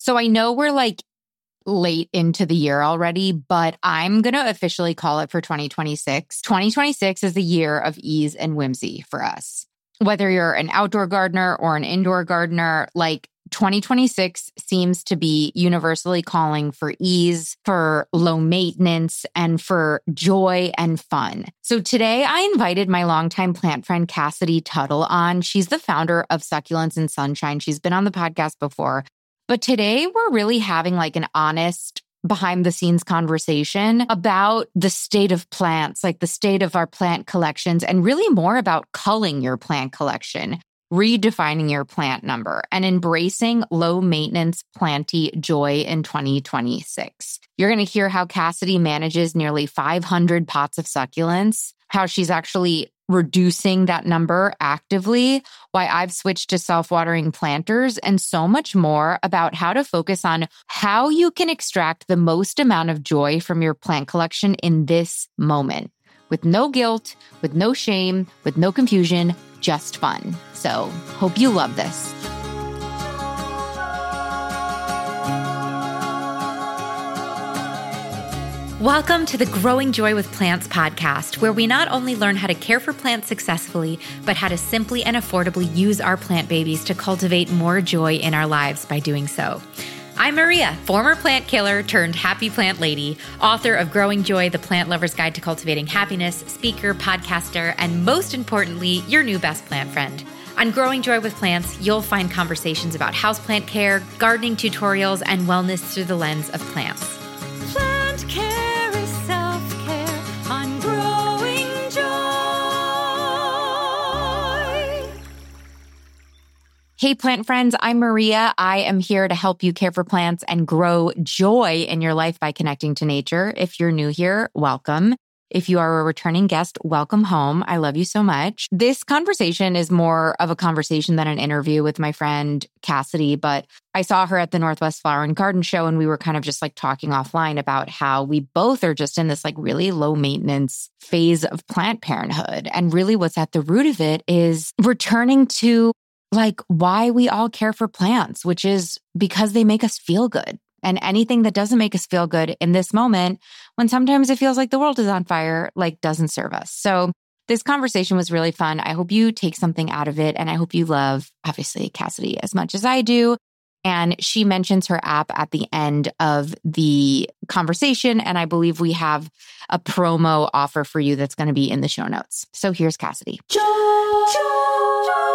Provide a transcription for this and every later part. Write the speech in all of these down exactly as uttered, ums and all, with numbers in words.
So I know we're like late into the year already, but I'm going to officially call it for twenty twenty-six. twenty twenty-six is the year of ease and whimsy for us. Whether you're an outdoor gardener or an indoor gardener, like twenty twenty-six seems to be universally calling for ease, for low maintenance, and for joy and fun. So today I invited my longtime plant friend, Cassidy Tuttle, on. She's the founder of Succulents and Sunshine. She's been on the podcast before. But today we're really having like an honest behind the scenes conversation about the state of plants, like the state of our plant collections, and really more about culling your plant collection, redefining your plant number, and embracing low maintenance planty joy in twenty twenty-six. You're going to hear how Cassidy manages nearly five hundred pots of succulents, how she's actually reducing that number actively, why I've switched to self-watering planters, and so much more about how to focus on how you can extract the most amount of joy from your plant collection in this moment, with no guilt, with no shame, with no confusion, just fun. So, hope you love this. Welcome to the Growing Joy with Plants podcast, where we not only learn how to care for plants successfully, but how to simply and affordably use our plant babies to cultivate more joy in our lives by doing so. I'm Maria, former plant killer turned happy plant lady, author of Growing Joy, the Plant Lover's Guide to Cultivating Happiness, speaker, podcaster, and most importantly, your new best plant friend. On Growing Joy with Plants, you'll find conversations about houseplant care, gardening tutorials, and wellness through the lens of plants. Plant care is self-care on Growing Joy. Hey, plant friends, I'm Maria. I am here to help you care for plants and grow joy in your life by connecting to nature. If you're new here, welcome. If you are a returning guest, welcome home. I love you so much. This conversation is more of a conversation than an interview with my friend Cassidy, but I saw her at the Northwest Flower and Garden Show, and we were kind of just like talking offline about how we both are just in this like really low maintenance phase of plant parenthood. And really what's at the root of it is returning to like why we all care for plants, which is because they make us feel good. And anything that doesn't make us feel good in this moment, when sometimes it feels like the world is on fire, like doesn't serve us. So this conversation was really fun. I hope you take something out of it. And I hope you love, obviously, Cassidy as much as I do. And she mentions her app at the end of the conversation. And I believe we have a promo offer for you that's going to be in the show notes. So here's Cassidy. Joy, joy, joy.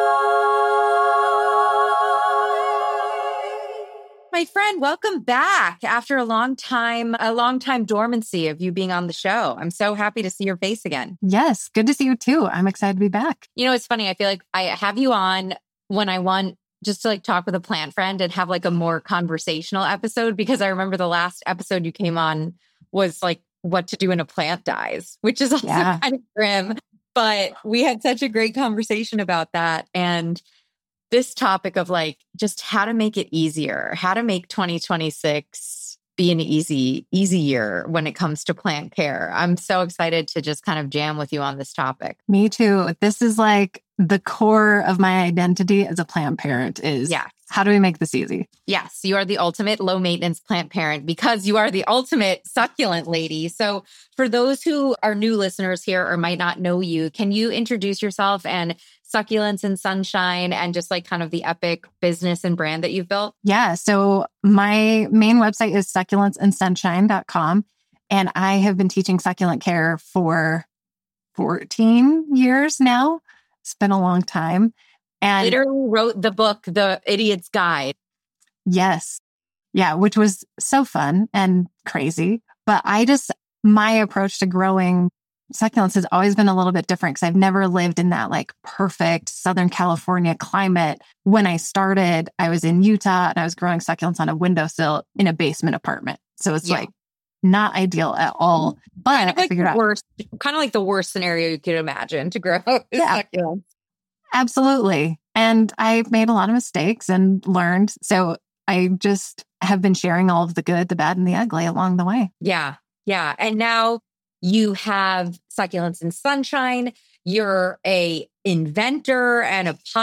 My friend, welcome back after a long time, a long time dormancy of you being on the show. I'm so happy to see your face again. Yes, good to see you too. I'm excited to be back. You know, it's funny. I feel like I have you on when I want just to like talk with a plant friend and have like a more conversational episode, because I remember the last episode you came on was like what to do when a plant dies, which is also yeah. kind of grim. But we had such a great conversation about that. And this topic of like just how to make it easier, how to make twenty twenty-six be an easy, easy year when it comes to plant care. I'm so excited to just kind of jam with you on this topic. Me too. This is like the core of my identity as a plant parent is yeah. How do we make this easy? Yes, you are the ultimate low maintenance plant parent because you are the ultimate succulent lady. So for those who are new listeners here or might not know you, can you introduce yourself and Succulents and Sunshine and just like kind of the epic business and brand that you've built? Yeah. So my main website is succulents and sunshine dot com. And I have been teaching succulent care for fourteen years now. It's been a long time. And literally wrote the book, The Idiot's Guide. Yes. Yeah, which was so fun and crazy. But I just, my approach to growing succulents has always been a little bit different because I've never lived in that like perfect Southern California climate. When I started, I was in Utah and I was growing succulents on a windowsill in a basement apartment. So it's yeah. like not ideal at all. But kind of I like figured the out worst, kind of like the worst scenario you could imagine to grow yeah, succulents. Absolutely. And I made a lot of mistakes and learned. So I just have been sharing all of the good, the bad, and the ugly along the way. Yeah. Yeah. And now you have Succulents and Sunshine. You're a inventor and a pot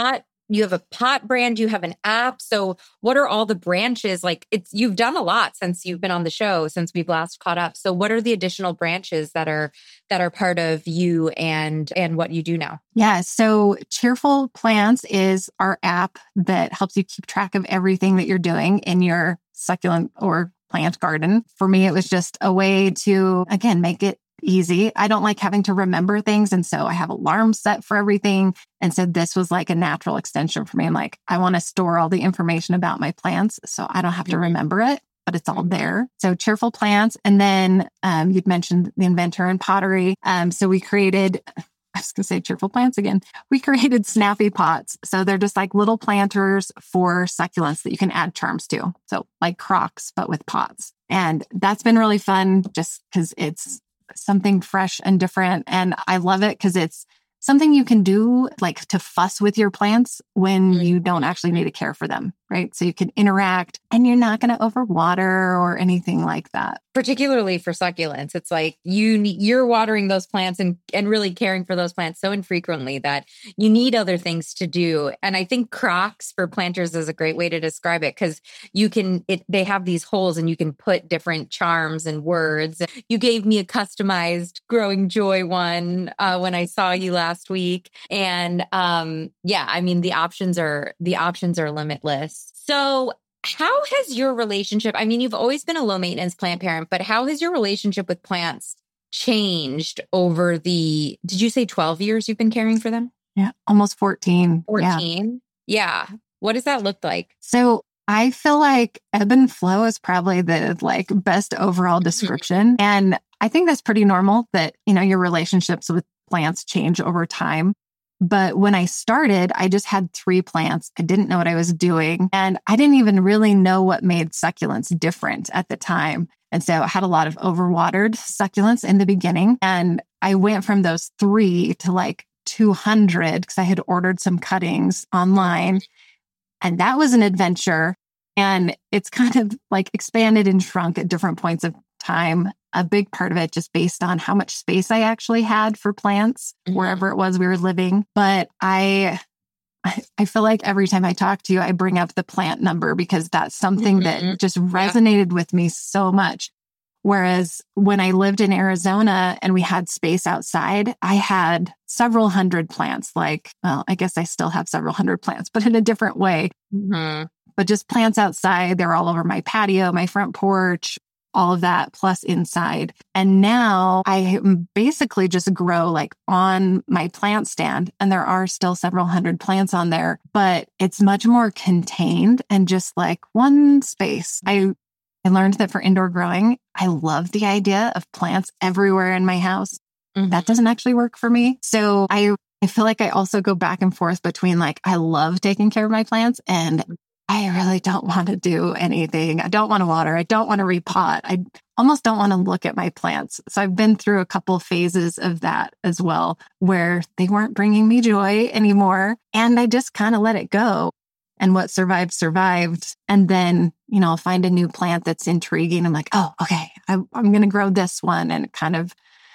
you have a pot brand, you have an app. So what are all the branches? Like it's, you've done a lot since you've been on the show, since we've last caught up. So what are the additional branches that are, that are part of you and, and what you do now? Yeah. So Cheerful Plants is our app that helps you keep track of everything that you're doing in your succulent or plant garden. For me, it was just a way to, again, make it easy. I don't like having to remember things. And so I have alarms set for everything. And so this was like a natural extension for me. I'm like, I want to store all the information about my plants so I don't have to remember it, but it's all there. So Cheerful Plants. And then um, you'd mentioned the inventor in pottery. Um, so we created, I was going to say Cheerful Plants again. We created Snappy Pots. So they're just like little planters for succulents that you can add charms to. So like crocks, but with pots. And that's been really fun just because it's something fresh and different. And I love it because it's something you can do like to fuss with your plants when you don't actually need to care for them, right? So you can interact and you're not going to overwater or anything like that. Particularly for succulents, it's like you need, you're watering those plants and, and really caring for those plants so infrequently that you need other things to do. And I think crocks for planters is a great way to describe it because you can, it, they have these holes and you can put different charms and words. You gave me a customized Growing Joy one uh, when I saw you last week. And um, yeah, I mean, the options are, the options are limitless. So how has your relationship, I mean, you've always been a low maintenance plant parent, but how has your relationship with plants changed over the, did you say twelve years you've been caring for them? Yeah, almost fourteen. fourteen? Yeah. yeah. What does that look like? So I feel like ebb and flow is probably the like best overall description. And I think that's pretty normal that, you know, your relationships with plants change over time. But when I started, I just had three plants. I didn't know what I was doing. And I didn't even really know what made succulents different at the time. And so I had a lot of overwatered succulents in the beginning. And I went from those three to like two hundred because I had ordered some cuttings online. And that was an adventure. And it's kind of like expanded and shrunk at different points of time. A big part of it just based on how much space I actually had for plants, mm-hmm. wherever it was we were living. But I, I feel like every time I talk to you, I bring up the plant number because that's something mm-hmm. that just resonated yeah. with me so much. Whereas when I lived in Arizona and we had space outside, I had several hundred plants. Like, well, I guess I still have several hundred plants, but in a different way. Mm-hmm. But just plants outside, they're all over my patio, my front porch, all of that, plus inside. And now I basically just grow like on my plant stand, and there are still several hundred plants on there, but it's much more contained and just like one space. I I learned that for indoor growing, I love the idea of plants everywhere in my house. Mm-hmm. That doesn't actually work for me. So I, I feel like I also go back and forth between like, I love taking care of my plants and I really don't want to do anything. I don't want to water. I don't want to repot. I almost don't want to look at my plants. So I've been through a couple phases of that as well, where they weren't bringing me joy anymore. And I just kind of let it go. And what survived, survived. And then, you know, I'll find a new plant that's intriguing. I'm like, oh, okay, I, I'm going to grow this one. And it kind of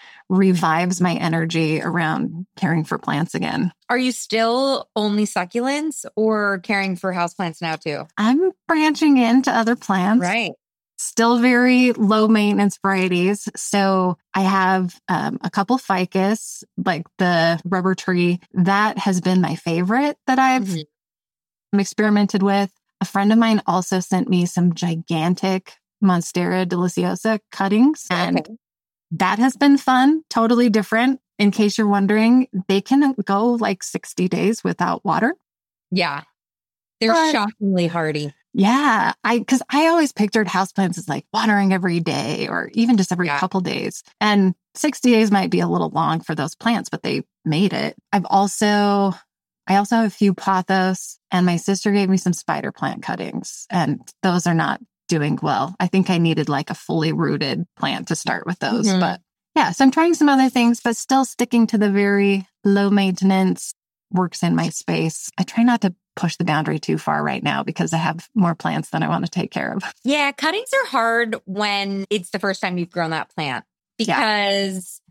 revives my energy around caring for plants again. Are you still only succulents or caring for houseplants now too? I'm branching into other plants. Right. Still very low maintenance varieties. So I have um, a couple ficus, like the rubber tree. That has been my favorite that I've mm-hmm. experimented with. A friend of mine also sent me some gigantic Monstera deliciosa cuttings. And okay. that has been fun, totally different. In case you're wondering, they can go like sixty days without water. Yeah. They're but, shockingly hardy. Yeah. I, cause I always pictured houseplants as like watering every day or even just every yeah. couple days. And sixty days might be a little long for those plants, but they made it. I've also, I also have a few pothos, and my sister gave me some spider plant cuttings, and those are not doing well. I think I needed like a fully rooted plant to start with those. Mm-hmm. But yeah, so I'm trying some other things, but still sticking to the very low maintenance, works in my space. I try not to push the boundary too far right now because I have more plants than I want to take care of. Yeah, cuttings are hard when it's the first time you've grown that plant because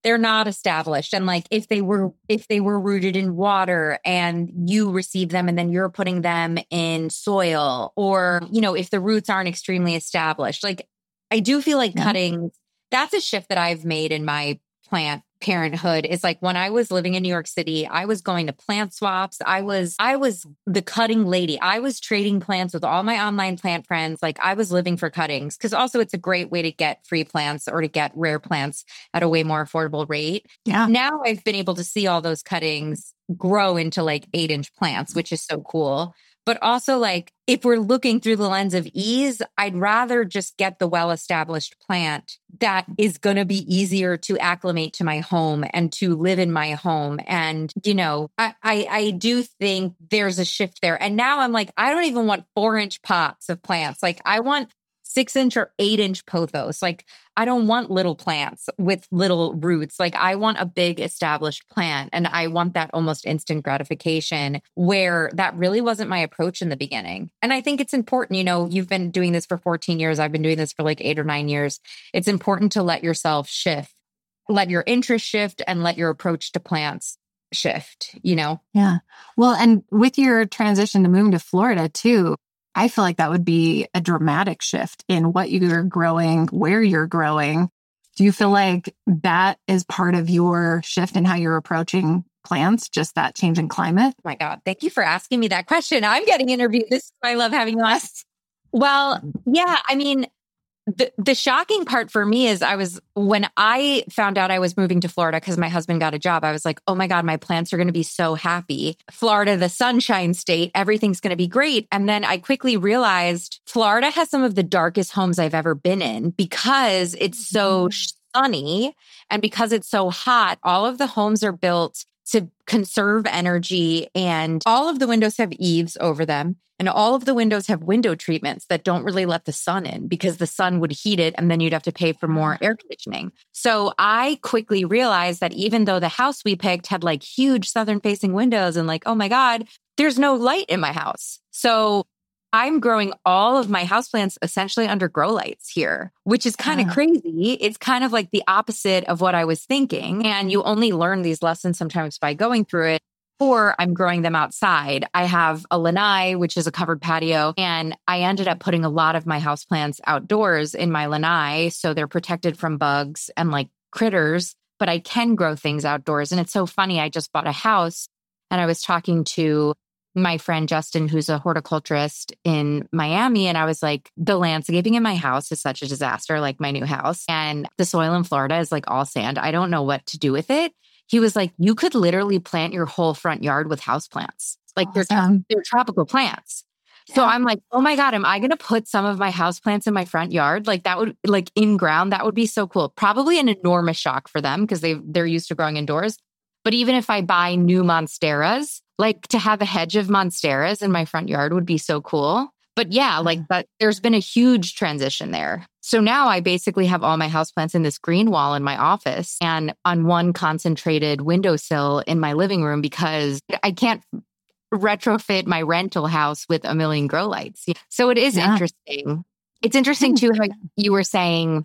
they're not established. And like if they were if they were rooted in water and you receive them and then you're putting them in soil, or, you know, if the roots aren't extremely established, like I do feel like yeah. cuttings, that's a shift that I've made in my plant parenthood. Is like when I was living in New York City, I was going to plant swaps. I was, I was the cutting lady. I was trading plants with all my online plant friends. Like I was living for cuttings, because also it's a great way to get free plants or to get rare plants at a way more affordable rate. Yeah. Now I've been able to see all those cuttings grow into like eight inch plants, which is so cool. But also, like, if we're looking through the lens of ease, I'd rather just get the well-established plant that is going to be easier to acclimate to my home and to live in my home. And, you know, I, I, I do think there's a shift there. And now I'm like, I don't even want four inch pots of plants. Like, I want six inch or eight inch pothos. Like, I don't want little plants with little roots. Like, I want a big established plant, and I want that almost instant gratification, where that really wasn't my approach in the beginning. And I think it's important, you know, you've been doing this for fourteen years. I've been doing this for like eight or nine years. It's important to let yourself shift, let your interest shift, and let your approach to plants shift, you know? Yeah. Well, and with your transition to moving to Florida too, I feel like that would be a dramatic shift in what you're growing, where you're growing. Do you feel like that is part of your shift in how you're approaching plants, just that change in climate? Oh my God. Thank you for asking me that question. I'm getting interviewed. This is why I love having you ask. Well, yeah, I mean, the, the shocking part for me is I was, when I found out I was moving to Florida because my husband got a job, I was like, oh my God, my plants are going to be so happy. Florida, the sunshine state, everything's going to be great. And then I quickly realized Florida has some of the darkest homes I've ever been in, because it's so sunny and because it's so hot. All of the homes are built to conserve energy, and all of the windows have eaves over them. And all of the windows have window treatments that don't really let the sun in, because the sun would heat it and then you'd have to pay for more air conditioning. So I quickly realized that even though the house we picked had like huge southern facing windows and like, oh my God, there's no light in my house. So I'm growing all of my houseplants essentially under grow lights here, which is kind of yeah. crazy. It's kind of like the opposite of what I was thinking. And you only learn these lessons sometimes by going through it. Or I'm growing them outside. I have a lanai, which is a covered patio, and I ended up putting a lot of my houseplants outdoors in my lanai, so they're protected from bugs and like critters, but I can grow things outdoors. And it's so funny. I just bought a house, and I was talking to my friend Justin, who's a horticulturist in Miami. And I was like, the landscaping in my house is such a disaster, like my new house. And the soil in Florida is like all sand. I don't know what to do with it. He was like, you could literally plant your whole front yard with houseplants. Like awesome. they're, they're tropical plants. Yeah. So I'm like, oh my God, am I going to put some of my houseplants in my front yard? Like that would, like in ground, that would be so cool. Probably an enormous shock for them because they they're used to growing indoors. But even if I buy new monsteras, like to have a hedge of monsteras in my front yard would be so cool. But yeah, like but there's been a huge transition there. So now I basically have all my houseplants in this green wall in my office and on one concentrated windowsill in my living room, because I can't retrofit my rental house with a million grow lights. So it is yeah. interesting. It's interesting too, how you were saying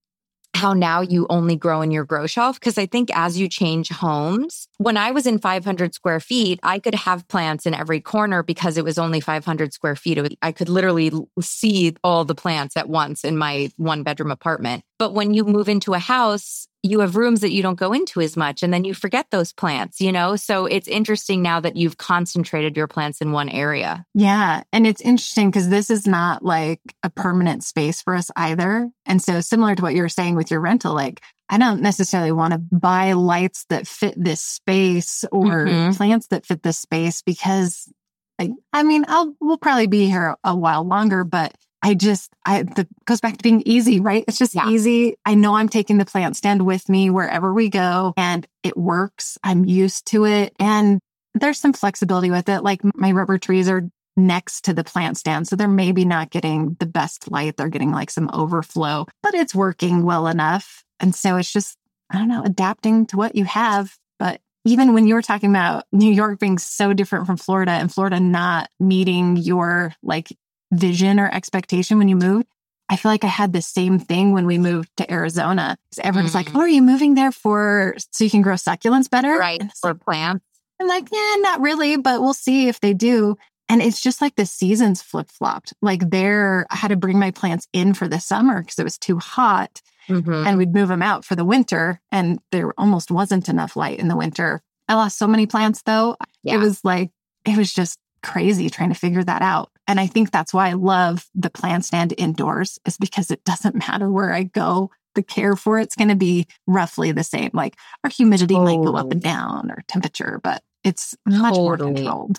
how now you only grow in your grow shelf. Because I think as you change homes, when I was in five hundred square feet, I could have plants in every corner because it was only five hundred square feet. Was, I could literally see all the plants at once in my one bedroom apartment. But when you move into a house, you have rooms that you don't go into as much, and then you forget those plants, you know? So it's interesting now that you've concentrated your plants in one area. Yeah. And it's interesting because this is not like a permanent space for us either. And so similar to what you were saying with your rental, like I don't necessarily want to buy lights that fit this space or mm-hmm. plants that fit this space, because like, I mean, I'll, we'll probably be here a while longer, but I just, I, the goes back to being easy, right? It's just yeah. easy. I know I'm taking the plant stand with me wherever we go, and it works. I'm used to it. And there's some flexibility with it. Like my rubber trees are next to the plant stand, so they're maybe not getting the best light. They're getting like some overflow, but it's working well enough. And so it's just, I don't know, adapting to what you have. But even when you were talking about New York being so different from Florida and Florida not meeting your like vision or expectation when you moved, I feel like I had the same thing when we moved to Arizona. Everyone's mm. like, oh, are you moving there for so you can grow succulents better? Right. For like, plants. I'm like, yeah, not really, but we'll see if they do. And it's just like the seasons flip-flopped. Like there, I had to bring my plants in for the summer because it was too hot. Mm-hmm. And we'd move them out for the winter. And there almost wasn't enough light in the winter. I lost so many plants though. Yeah. It was like, it was just crazy trying to figure that out. And I think that's why I love the plant stand indoors, is because it doesn't matter where I go. The care for it's going to be roughly the same. Like our humidity totally. might go up and down, or temperature, but it's much totally. more controlled.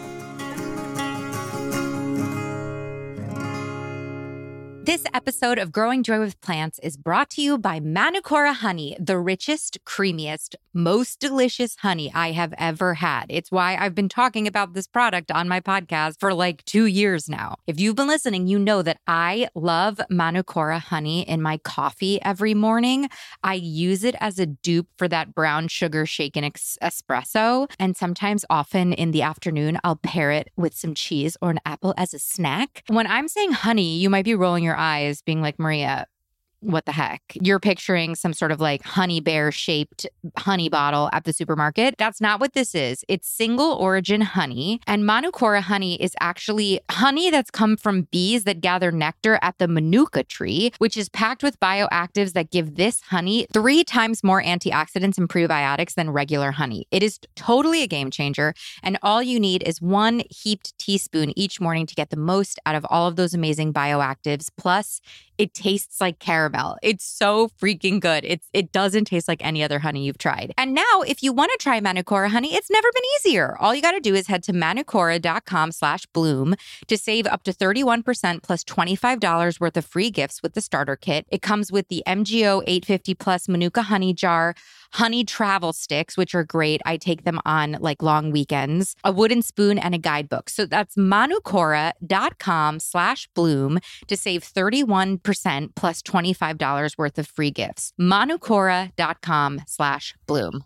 This episode of Growing Joy with Plants is brought to you by Manukora Honey, the richest, creamiest, most delicious honey I have ever had. It's why I've been talking about this product on my podcast for like two years now. If you've been listening, you know that I love Manukora Honey in my coffee every morning. I use it as a dupe for that brown sugar shaken ex- espresso. And sometimes, often in the afternoon, I'll pair it with some cheese or an apple as a snack. When I'm saying honey, you might be rolling your eyes being like, Maria, what the heck? You're picturing some sort of like honey bear shaped honey bottle at the supermarket. That's not what this is. It's single origin honey. And Manukora honey is actually honey that's come from bees that gather nectar at the manuka tree, which is packed with bioactives that give this honey three times more antioxidants and prebiotics than regular honey. It is totally a game changer. And all you need is one heaped teaspoon each morning to get the most out of all of those amazing bioactives. Plus, it tastes like caramel. It's so freaking good. It's It doesn't taste like any other honey you've tried. And now, if you want to try Manukora honey, it's never been easier. All you got to do is head to manukora.com slash bloom to save up to thirty-one percent plus twenty-five dollars worth of free gifts with the starter kit. It comes with the M G O eight fifty plus Manuka honey jar, honey travel sticks, which are great. I take them on like long weekends, a wooden spoon, and a guidebook. So that's manukora.com slash bloom to save thirty-one percent plus twenty-five dollars worth of free gifts. manukora.com slash bloom.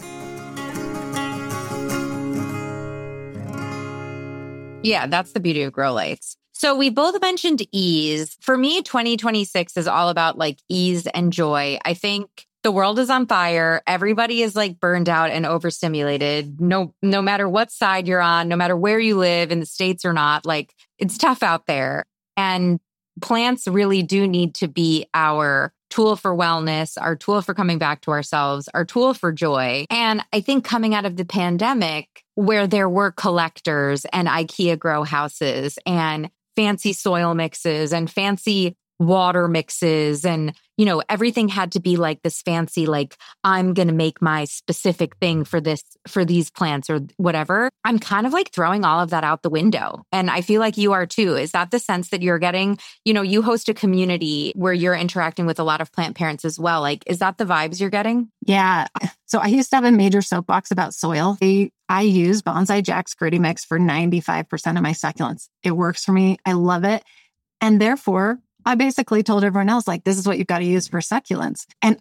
Yeah, that's the beauty of Grow Lights. So we both mentioned ease. For me, twenty twenty-six is all about like ease and joy. I think the world is on fire. Everybody is like burned out and overstimulated. No, no matter what side you're on, no matter where you live in the States or not, like it's tough out there. And plants really do need to be our tool for wellness, our tool for coming back to ourselves, our tool for joy. And I think coming out of the pandemic, where there were collectors and IKEA grow houses and fancy soil mixes and fancy water mixes, and, you know, everything had to be like this fancy, like, I'm going to make my specific thing for this, for these plants or whatever. I'm kind of like throwing all of that out the window. And I feel like you are too. Is that the sense that you're getting? You know, you host a community where you're interacting with a lot of plant parents as well. Like, is that the vibes you're getting? Yeah. So I used to have a major soapbox about soil. I, I use Bonsai Jack's Gritty Mix for ninety-five percent of my succulents. It works for me. I love it. And therefore, I basically told everyone else, like, this is what you've got to use for succulents. And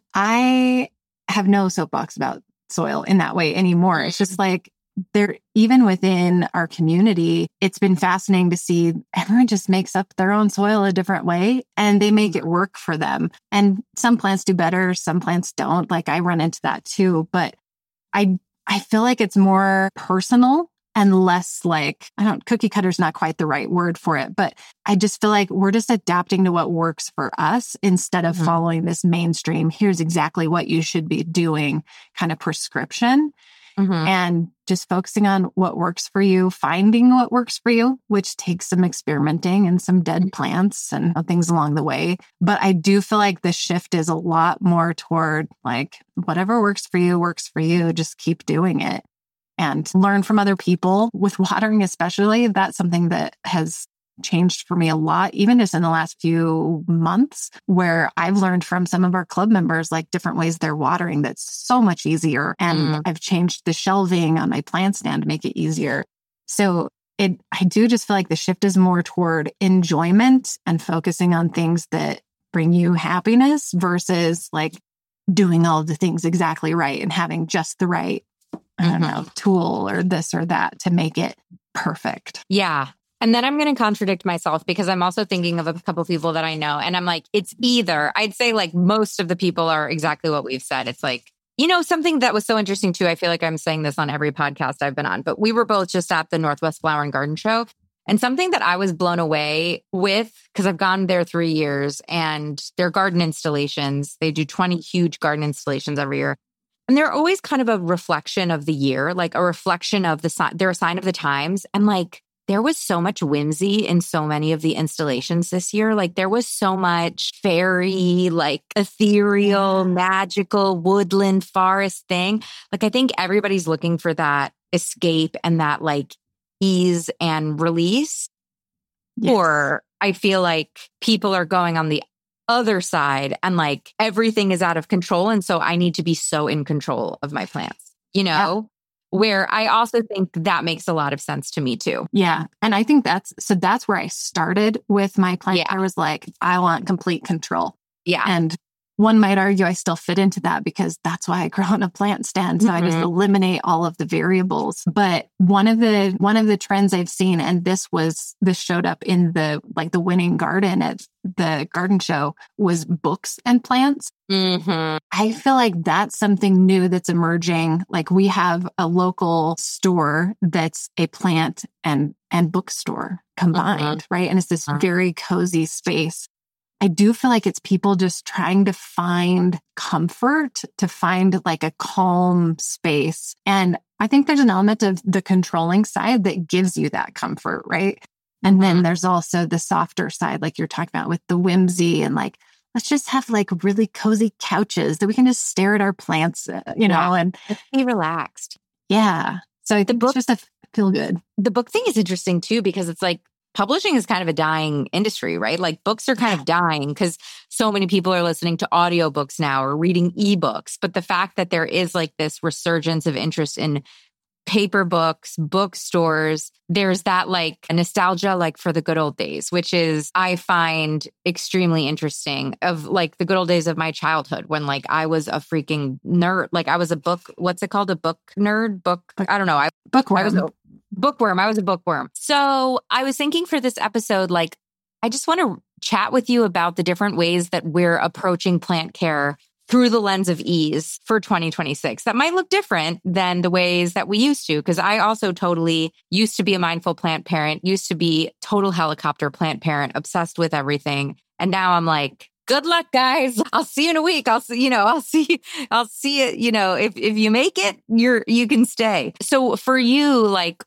I have no soapbox about soil in that way anymore. It's just like, there, even within our community, it's been fascinating to see everyone just makes up their own soil a different way and they make it work for them. And some plants do better, some plants don't. Like I run into that too. But I, I feel like it's more personal and less like, I don't, cookie cutter is not quite the right word for it, but I just feel like we're just adapting to what works for us instead of mm-hmm. following this mainstream, here's exactly what you should be doing kind of prescription. Mm-hmm. And just focusing on what works for you, finding what works for you, which takes some experimenting and some dead plants and things along the way. But I do feel like the shift is a lot more toward like, whatever works for you, works for you. Just keep doing it. And learn from other people with watering, especially. That's something that has changed for me a lot, even just in the last few months, where I've learned from some of our club members, like different ways they're watering that's so much easier. And mm. I've changed the shelving on my plant stand to make it easier. So it, I do just feel like the shift is more toward enjoyment and focusing on things that bring you happiness versus like doing all of the things exactly right and having just the right I don't know, tool or this or that to make it perfect. Yeah. And then I'm going to contradict myself because I'm also thinking of a couple of people that I know. And I'm like, it's either, I'd say like most of the people are exactly what we've said. It's like, you know, something that was so interesting too. I feel like I'm saying this on every podcast I've been on, but we were both just at the Northwest Flower and Garden Show. And something that I was blown away with, because I've gone there three years and their garden installations, they do twenty huge garden installations every year. And they're always kind of a reflection of the year, like a reflection of the sign. They're a sign of the times. And like, there was so much whimsy in so many of the installations this year. Like there was so much fairy, like ethereal, magical, woodland, forest thing. Like I think everybody's looking for that escape and that like ease and release. Yes. Or I feel like people are going on the other side and like everything is out of control. And so I need to be so in control of my plants, you know? Yeah. Where I also think that makes a lot of sense to me too. Yeah. And I think that's, so that's where I started with my plant. Yeah. I was like, I want complete control. Yeah. And one might argue I still fit into that because that's why I grow on a plant stand. So mm-hmm. I just eliminate all of the variables. But one of the, one of the trends I've seen, and this was, this showed up in the, like the winning garden at the garden show, was books and plants. Mm-hmm. I feel like that's something new that's emerging. Like we have a local store that's a plant and, and bookstore combined, mm-hmm. right? And it's this mm-hmm. very cozy space. I do feel like it's people just trying to find comfort, to find like a calm space. And I think there's an element of the controlling side that gives you that comfort, right? And then there's also the softer side, like you're talking about with the whimsy and like, let's just have like really cozy couches that we can just stare at our plants, uh, you know, yeah. and Let's be relaxed. Yeah. So I think the book, it's just a feel good. The book thing is interesting too, because it's like, publishing is kind of a dying industry, right? Like books are kind of dying because so many people are listening to audiobooks now or reading ebooks. But the fact that there is like this resurgence of interest in paper books, bookstores, there's that like nostalgia, like for the good old days, which is, I find extremely interesting, of like the good old days of my childhood when like I was a freaking nerd. Like I was a book, what's it called? A book nerd? Book, I don't know. I, Bookworm. I was a, Bookworm. I was a bookworm. So I was thinking for this episode, like, I just want to chat with you about the different ways that we're approaching plant care through the lens of ease for twenty twenty-six. That might look different than the ways that we used to, because I also totally used to be a mindful plant parent, used to be total helicopter plant parent, obsessed with everything. And now I'm like, good luck, guys. I'll see you in a week. I'll see, you know, I'll see, I'll see it. You know, if, if you make it, you're, you can stay. So for you, like,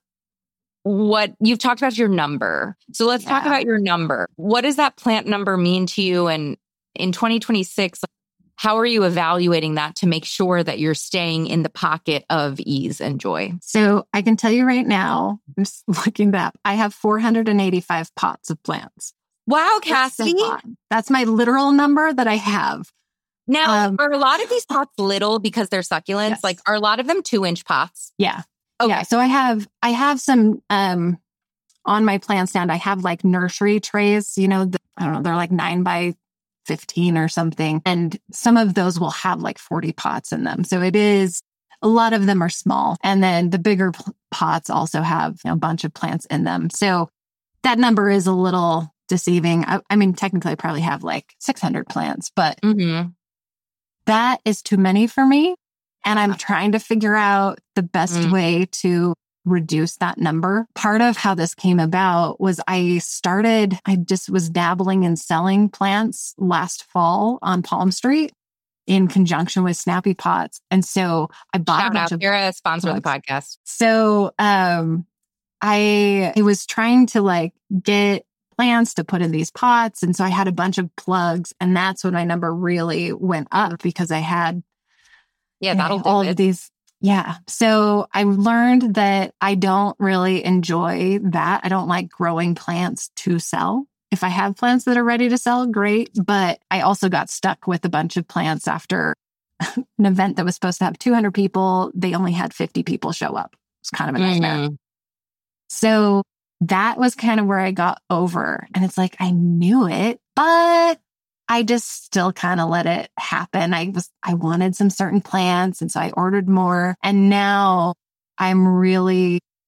what you've talked about your number. So let's yeah. talk about your number. What does that plant number mean to you? And in twenty twenty-six, how are you evaluating that to make sure that you're staying in the pocket of ease and joy? So I can tell you right now, I'm just looking that up, I have four hundred eighty-five pots of plants. Wow, Cassie. That's, That's my literal number that I have. Now, um, are a lot of these pots little because they're succulents? Yes. Like, are a lot of them two inch pots? Yeah. Okay. Yeah. So I have, I have some, um, on my plant stand, I have like nursery trays, you know, the, I don't know, they're like nine by fifteen or something. And some of those will have like forty pots in them. So it is, a lot of them are small. And then the bigger p- pots also have, you know, a bunch of plants in them. So that number is a little deceiving. I, I mean, technically I probably have like six hundred plants, but mm-hmm. that is too many for me. And I'm trying to figure out the best mm. way to reduce that number. Part of how this came about was I started, I just was dabbling in selling plants last fall on Palm Street in conjunction with Snappy Pots. And so I bought Shout a bunch out. of You're a sponsor pots. of the podcast. So um, I, I was trying to like get plants to put in these pots. And so I had a bunch of plugs, and that's when my number really went up because I had Yeah, that'll do all it. of these. Yeah. So I learned that I don't really enjoy that. I don't like growing plants to sell. If I have plants that are ready to sell, great. But I also got stuck with a bunch of plants after an event that was supposed to have two hundred people. They only had fifty people show up. It's kind of a nightmare. Mm. So that was kind of where I got over. And it's like, I knew it, but I just still kind of let it happen. I was, I wanted some certain plants. And so I ordered more. And now I'm really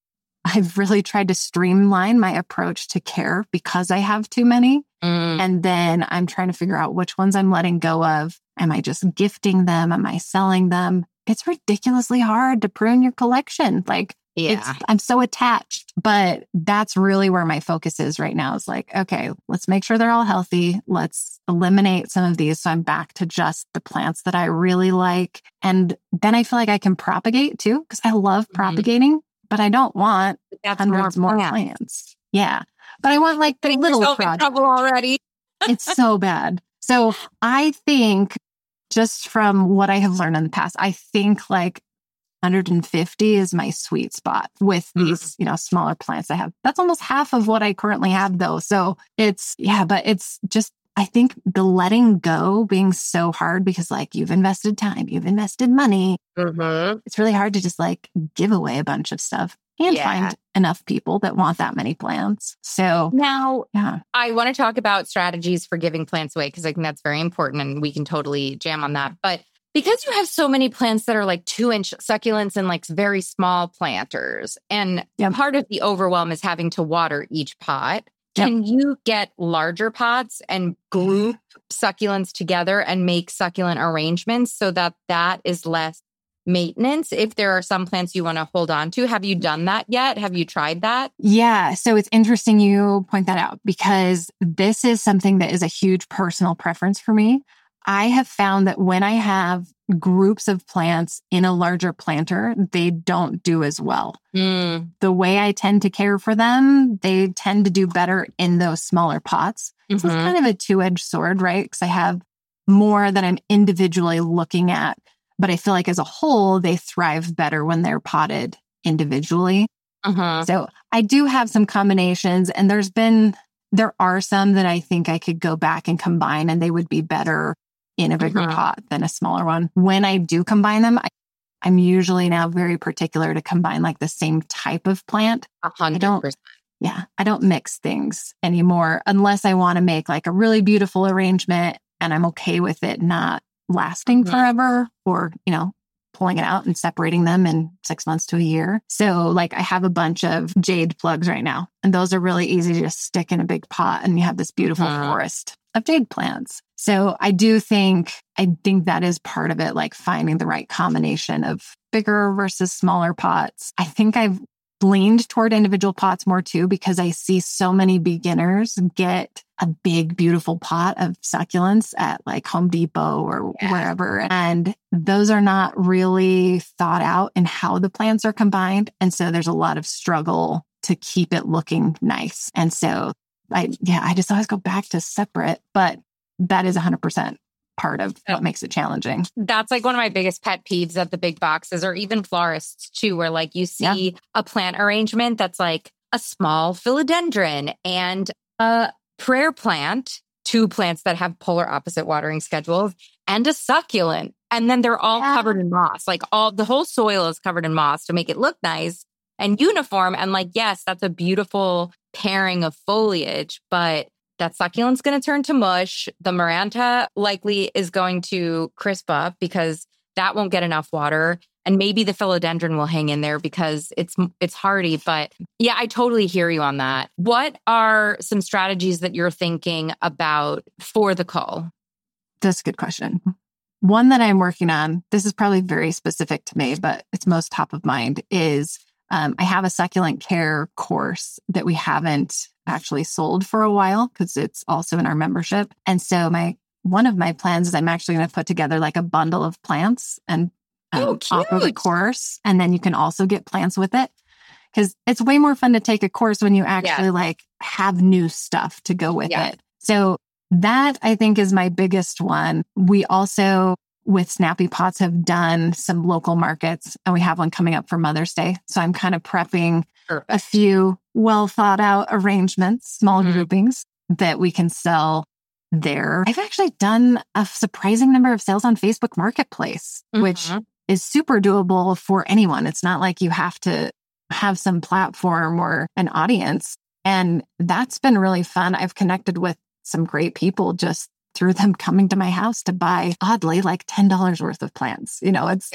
I've really tried to streamline my approach to care because I have too many. Mm. And then I'm trying to figure out which ones I'm letting go of. Am I just gifting them? Am I selling them? It's ridiculously hard to prune your collection. Like, Yeah. it's, I'm so attached, but that's really where my focus is right now. Is like, okay, let's make sure they're all healthy. Let's eliminate some of these. So I'm back to just the plants that I really like. And then I feel like I can propagate too, because I love Mhm. propagating, but I don't want That's hundreds more plants. plants. Yeah. But I want like the Putting little yourself in projects. trouble already. It's so bad. So I think just from what I have learned in the past, I think like one hundred fifty is my sweet spot with these, you know, smaller plants I have. That's almost half of what I currently have though. So it's, yeah, but it's just, I think the letting go being so hard because like you've invested time, you've invested money. Mm-hmm. It's really hard to just like give away a bunch of stuff and Yeah. find enough people that want that many plants. So Now, yeah. I want to talk about strategies for giving plants away because I think that's very important and we can totally jam on that. But because you have so many plants that are like two inch succulents and like very small planters, and Yep. part of the overwhelm is having to water each pot, Yep. can you get larger pots and group succulents together and make succulent arrangements so that that is less maintenance if there are some plants you want to hold on to? Have you done that yet? Have you tried that? Yeah. So it's interesting you point that out because this is something that is a huge personal preference for me. I have found that when I have groups of plants in a larger planter, they don't do as well. Mm. The way I tend to care for them, they tend to do better in those smaller pots. So it's Mhm. kind of a two-edged sword, right? Because I have more that I'm individually looking at, but I feel like as a whole, they thrive better when they're potted individually. Uh-huh. So I do have some combinations, and there's been, there are some that I think I could go back and combine and they would be better in a bigger Mhm. pot than a smaller one. When I do combine them, I, I'm usually now very particular to combine like the same type of plant. A hundred don't- percent. Yeah, I don't mix things anymore unless I want to make like a really beautiful arrangement and I'm okay with it not lasting Mhm. forever or, you know, pulling it out and separating them in six months to a year. So like I have a bunch of jade plugs right now, and those are really easy to just stick in a big pot and you have this beautiful Mhm. forest of jade plants. So I do think, I think that is part of it, like finding the right combination of bigger versus smaller pots. I think I've leaned toward individual pots more too, because I see so many beginners get a big, beautiful pot of succulents at like Home Depot or Yeah. wherever. And those are not really thought out in how the plants are combined. And so there's a lot of struggle to keep it looking nice. And so I, yeah, I just always go back to separate, but that is one hundred percent part of Oh. what makes it challenging. That's like one of my biggest pet peeves at the big boxes or even florists too, where like you see a plant arrangement that's like a small philodendron and a prayer plant, two plants that have polar opposite watering schedules, and a succulent. And then they're all Yeah. covered in moss. Like all the whole soil is covered in moss to make it look nice and uniform. And like, yes, that's a beautiful pairing of foliage, but that succulent's going to turn to mush. The Maranta likely is going to crisp up because that won't get enough water. And maybe the philodendron will hang in there because it's it's hardy. But yeah, I totally hear you on that. What are some strategies that you're thinking about for the cull? That's a good question. One that I'm working on, this is probably very specific to me, but it's most top of mind, is um, I have a succulent care course that we haven't actually sold for a while because it's also in our membership. And so my one of my plans is I'm actually going to put together like a bundle of plants and um, Oh, offer the cute. course. And then you can also get plants with it. Because it's way more fun to take a course when you actually like have new stuff to go with Yeah. it. So that I think is my biggest one. We also, with Snappy Pots, have done some local markets and we have one coming up for Mother's Day. So I'm kind of prepping Perfect. a few well thought out arrangements, small Mhm. groupings that we can sell there. I've actually done a surprising number of sales on Facebook Marketplace, which Mhm. is super doable for anyone. It's not like you have to have some platform or an audience. And that's been really fun. I've connected with some great people just through them coming to my house to buy, oddly, like ten dollars worth of plants. You know, it's, Yeah.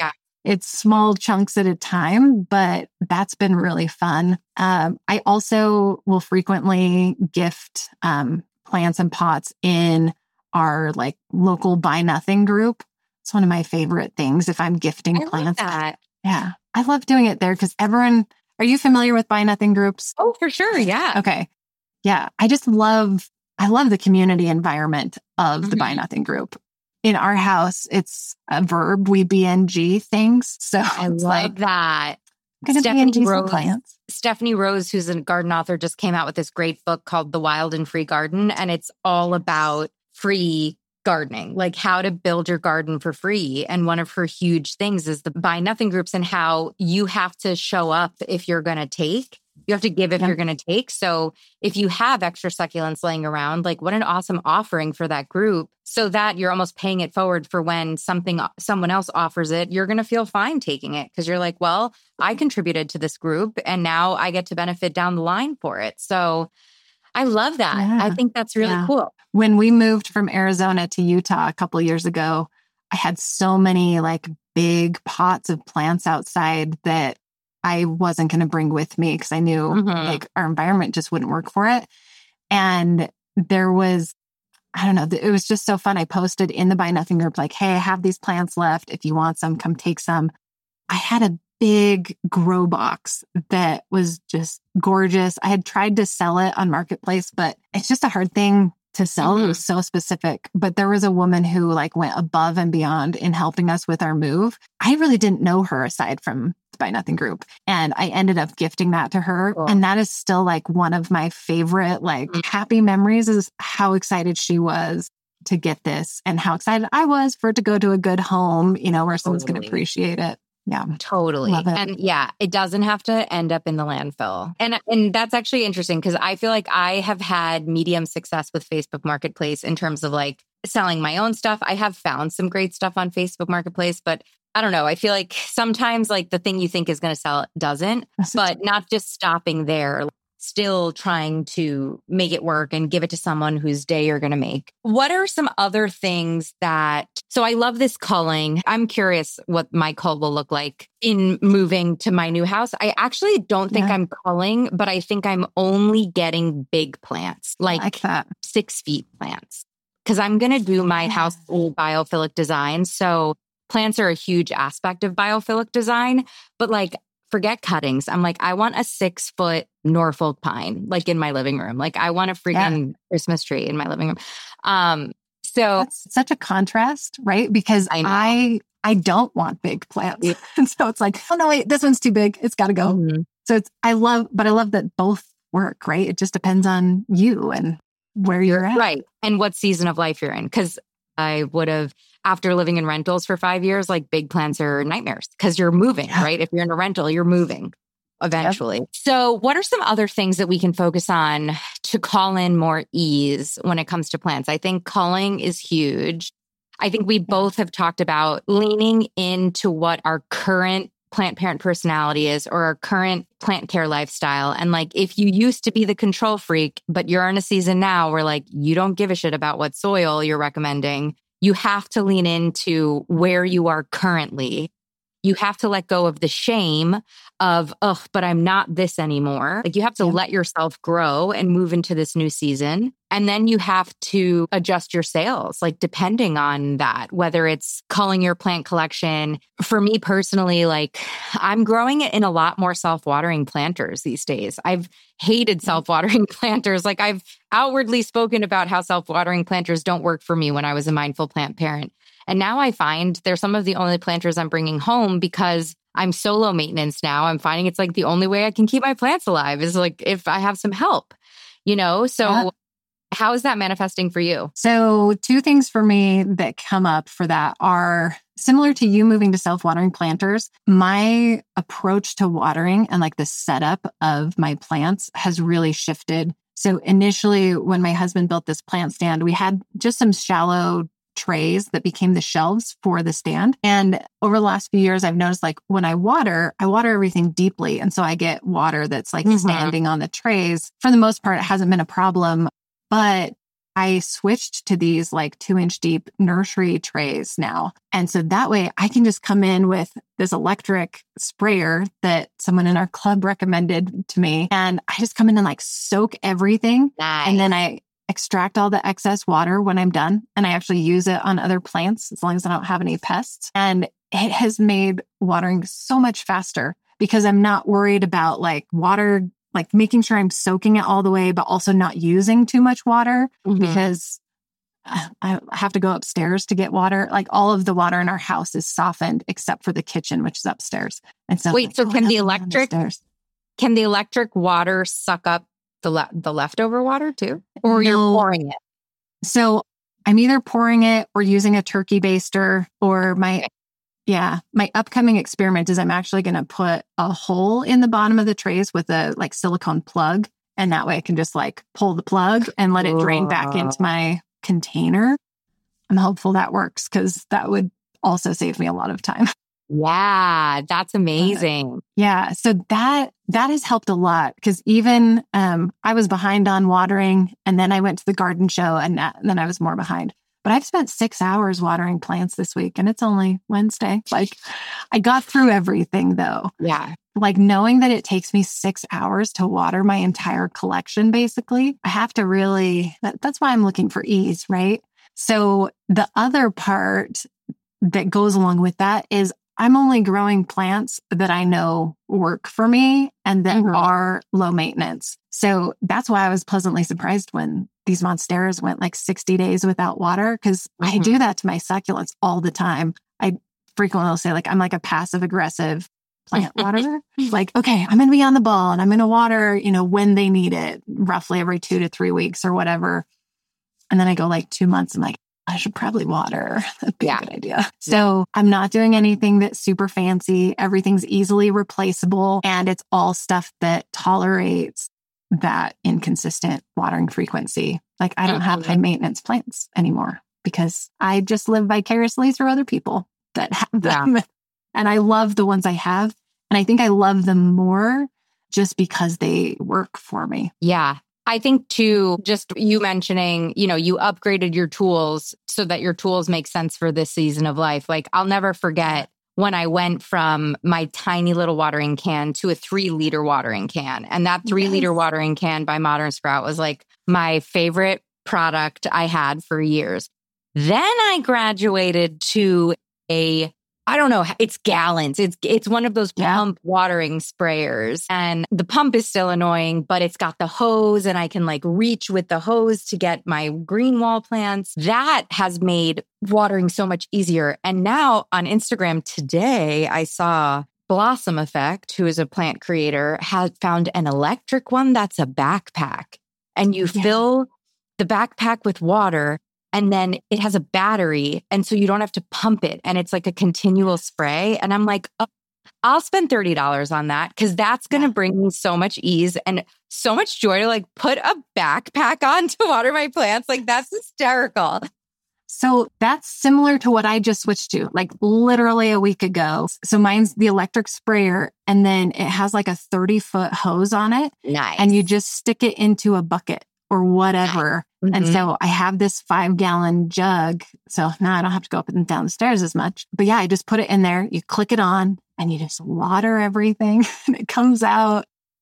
It's small chunks at a time, but that's been really fun. Um, I also will frequently gift um, plants and pots in our like local Buy Nothing group. It's one of my favorite things if I'm gifting I plants. love that. Yeah, I love doing it there because everyone, are you familiar with Buy Nothing groups? Oh, for sure. Yeah. Okay. Yeah. I just love, I love the community environment of the Mhm. Buy Nothing group. In our house, it's a verb. We B N G things. So I it's love like, that. I'm going to B N G some plants. Stephanie Rose, who's a garden author, just came out with this great book called The Wild and Free Garden. And it's all about free gardening, like how to build your garden for free. And one of her huge things is the Buy Nothing groups and how you have to show up if you're going to take. You have to give if Yep. you're going to take. So if you have extra succulents laying around, like what an awesome offering for that group, so that you're almost paying it forward for when something someone else offers it, you're going to feel fine taking it because you're like, well, I contributed to this group and now I get to benefit down the line for it. So I love that. Yeah. I think that's really Yeah. cool. When we moved from Arizona to Utah a couple of years ago, I had so many like big pots of plants outside that I wasn't going to bring with me because I knew Mhm. like our environment just wouldn't work for it. And there was, I don't know, it was just so fun. I posted in the Buy Nothing group, like, hey, I have these plants left. If you want some, come take some. I had a big grow box that was just gorgeous. I had tried to sell it on Marketplace, but it's just a hard thing to sell. Mhm. It was so specific. But there was a woman who like went above and beyond in helping us with our move. I really didn't know her aside from the Buy Nothing group. And I ended up gifting that to her. Cool. And that is still like one of my favorite, like Mhm. happy memories is how excited she was to get this and how excited I was for it to go to a good home, you know, where someone's going to Totally. appreciate it. Yeah. Totally. Love it. And yeah, it doesn't have to end up in the landfill. And and that's actually interesting because I feel like I have had medium success with Facebook Marketplace in terms of like selling my own stuff. I have found some great stuff on Facebook Marketplace, but I don't know. I feel like sometimes like the thing you think is going to sell doesn't, but not just stopping there, still trying to make it work and give it to someone whose day you're going to make. What are some other things that, so I love this culling. I'm curious what my cull will look like in moving to my new house. I actually don't think Yeah. I'm culling, but I think I'm only getting big plants, I like, like that. six feet plants, because I'm going to do my Yeah. house full biophilic design. So plants are a huge aspect of biophilic design, but like, forget cuttings. I'm like, I want a six foot Norfolk pine, like in my living room. Like I want a freaking Christmas tree in my living room. Um, so That's such a contrast, right? Because I know. I I don't want big plants. Yeah. And so it's like, oh no, wait, this one's too big. It's got to go. Mhm. So it's, I love, but I love that both work, right? It just depends on you and where you're at. Right. And what season of life you're in. Cause I would have, after living in rentals for five years, like big plants are nightmares because you're moving, Yeah. right? If you're in a rental, you're moving eventually. So what are some other things that we can focus on to call in more ease when it comes to plants? I think culling is huge. I think we both have talked about leaning into what our current plant parent personality is or our current plant care lifestyle. And like, if you used to be the control freak, but you're in a season now where like, you don't give a shit about what soil you're recommending, you have to lean into where you are currently. You have to let go of the shame of, oh, but I'm not this anymore. Like you have to Yeah. let yourself grow and move into this new season. And then you have to adjust your sales, like depending on that, whether it's culling your plant collection. For me personally, like I'm growing it in a lot more self-watering planters these days. I've hated self-watering planters. Like I've outwardly spoken about how self-watering planters don't work for me when I was a mindful plant parent. And now I find they're some of the only planters I'm bringing home because I'm solo maintenance now. I'm finding it's like the only way I can keep my plants alive is like if I have some help, you know? So Yeah. how is that manifesting for you? So two things for me that come up for that are similar to you moving to self-watering planters. My approach to watering and like the setup of my plants has really shifted. So initially when my husband built this plant stand, we had just some shallow trays that became the shelves for the stand. And over the last few years, I've noticed like when I water, I water everything deeply. And so I get water that's like Mhm. standing on the trays. For the most part, it hasn't been a problem. But I switched to these like two inch deep nursery trays now. And so that way I can just come in with this electric sprayer that someone in our club recommended to me. And I just come in and like soak everything. Nice. And then I extract all the excess water when I'm done. And I actually use it on other plants as long as I don't have any pests. And it has made watering so much faster because I'm not worried about like water, like making sure I'm soaking it all the way, but also not using too much water mm-hmm. because I have to go upstairs to get water. Like all of the water in our house is softened except for the kitchen, which is upstairs. And so, wait, like, so oh, can the electric, can the electric water suck up the le- the leftover water too? Or no. You're pouring it? So I'm either pouring it or using a turkey baster or my, okay. yeah, my upcoming experiment is I'm actually going to put a hole in the bottom of the trays with a like silicone plug. And that way I can just like pull the plug and let it drain back into my container. I'm hopeful that works because that would also save me a lot of time. Yeah, that's amazing. Uh, yeah. So that, that has helped a lot because even, um, I was behind on watering and then I went to the garden show and, that, and then I was more behind, but I've spent six hours watering plants this week and it's only Wednesday. Like I got through everything though. Yeah. Like knowing that it takes me six hours to water my entire collection, basically, I have to really, that, that's why I'm looking for ease, right? So the other part that goes along with that is I'm only growing plants that I know work for me and that mm-hmm. are low maintenance. So that's why I was pleasantly surprised when these monsteras went like sixty days without water, because mm-hmm. I do that to my succulents all the time. I frequently will say like, I'm like a passive aggressive plant waterer. Like, okay, I'm going to be on the ball and I'm going to water, you know, when they need it, roughly every two to three weeks or whatever. And then I go like two months. I'm like, I should probably water. That'd be yeah. a good idea. So I'm not doing anything that's super fancy. Everything's easily replaceable. And it's all stuff that tolerates that inconsistent watering frequency. Like I don't have high maintenance plants anymore because I just live vicariously through other people that have them. Yeah. And I love the ones I have. And I think I love them more just because they work for me. Yeah. I think too, just you mentioning, you know, you upgraded your tools so that your tools make sense for this season of life. Like I'll never forget when I went from my tiny little watering can to a three liter watering can. And that three yes. liter watering can by Modern Sprout was like my favorite product I had for years. Then I graduated to a I don't know. It's gallons. It's it's one of those yeah. pump watering sprayers. And the pump is still annoying, but it's got the hose and I can like reach with the hose to get my green wall plants. That has made watering so much easier. And now on Instagram today, I saw Blossom Effect, who is a plant creator, has found an electric one that's a backpack. And you yeah. fill the backpack with water. And then it has a battery. And so you don't have to pump it. And it's like a continual spray. And I'm like, oh, I'll spend thirty dollars on that because that's going to bring me so much ease and so much joy to like put a backpack on to water my plants. Like that's hysterical. So that's similar to what I just switched to, like literally a week ago. So mine's the electric sprayer and then it has like a thirty foot hose on it. Nice. And you just stick it into a bucket or whatever. Mm-hmm. And so I have this five gallon jug. So now I don't have to go up and down the stairs as much. But yeah, I just put it in there. You click it on and you just water everything and it comes out.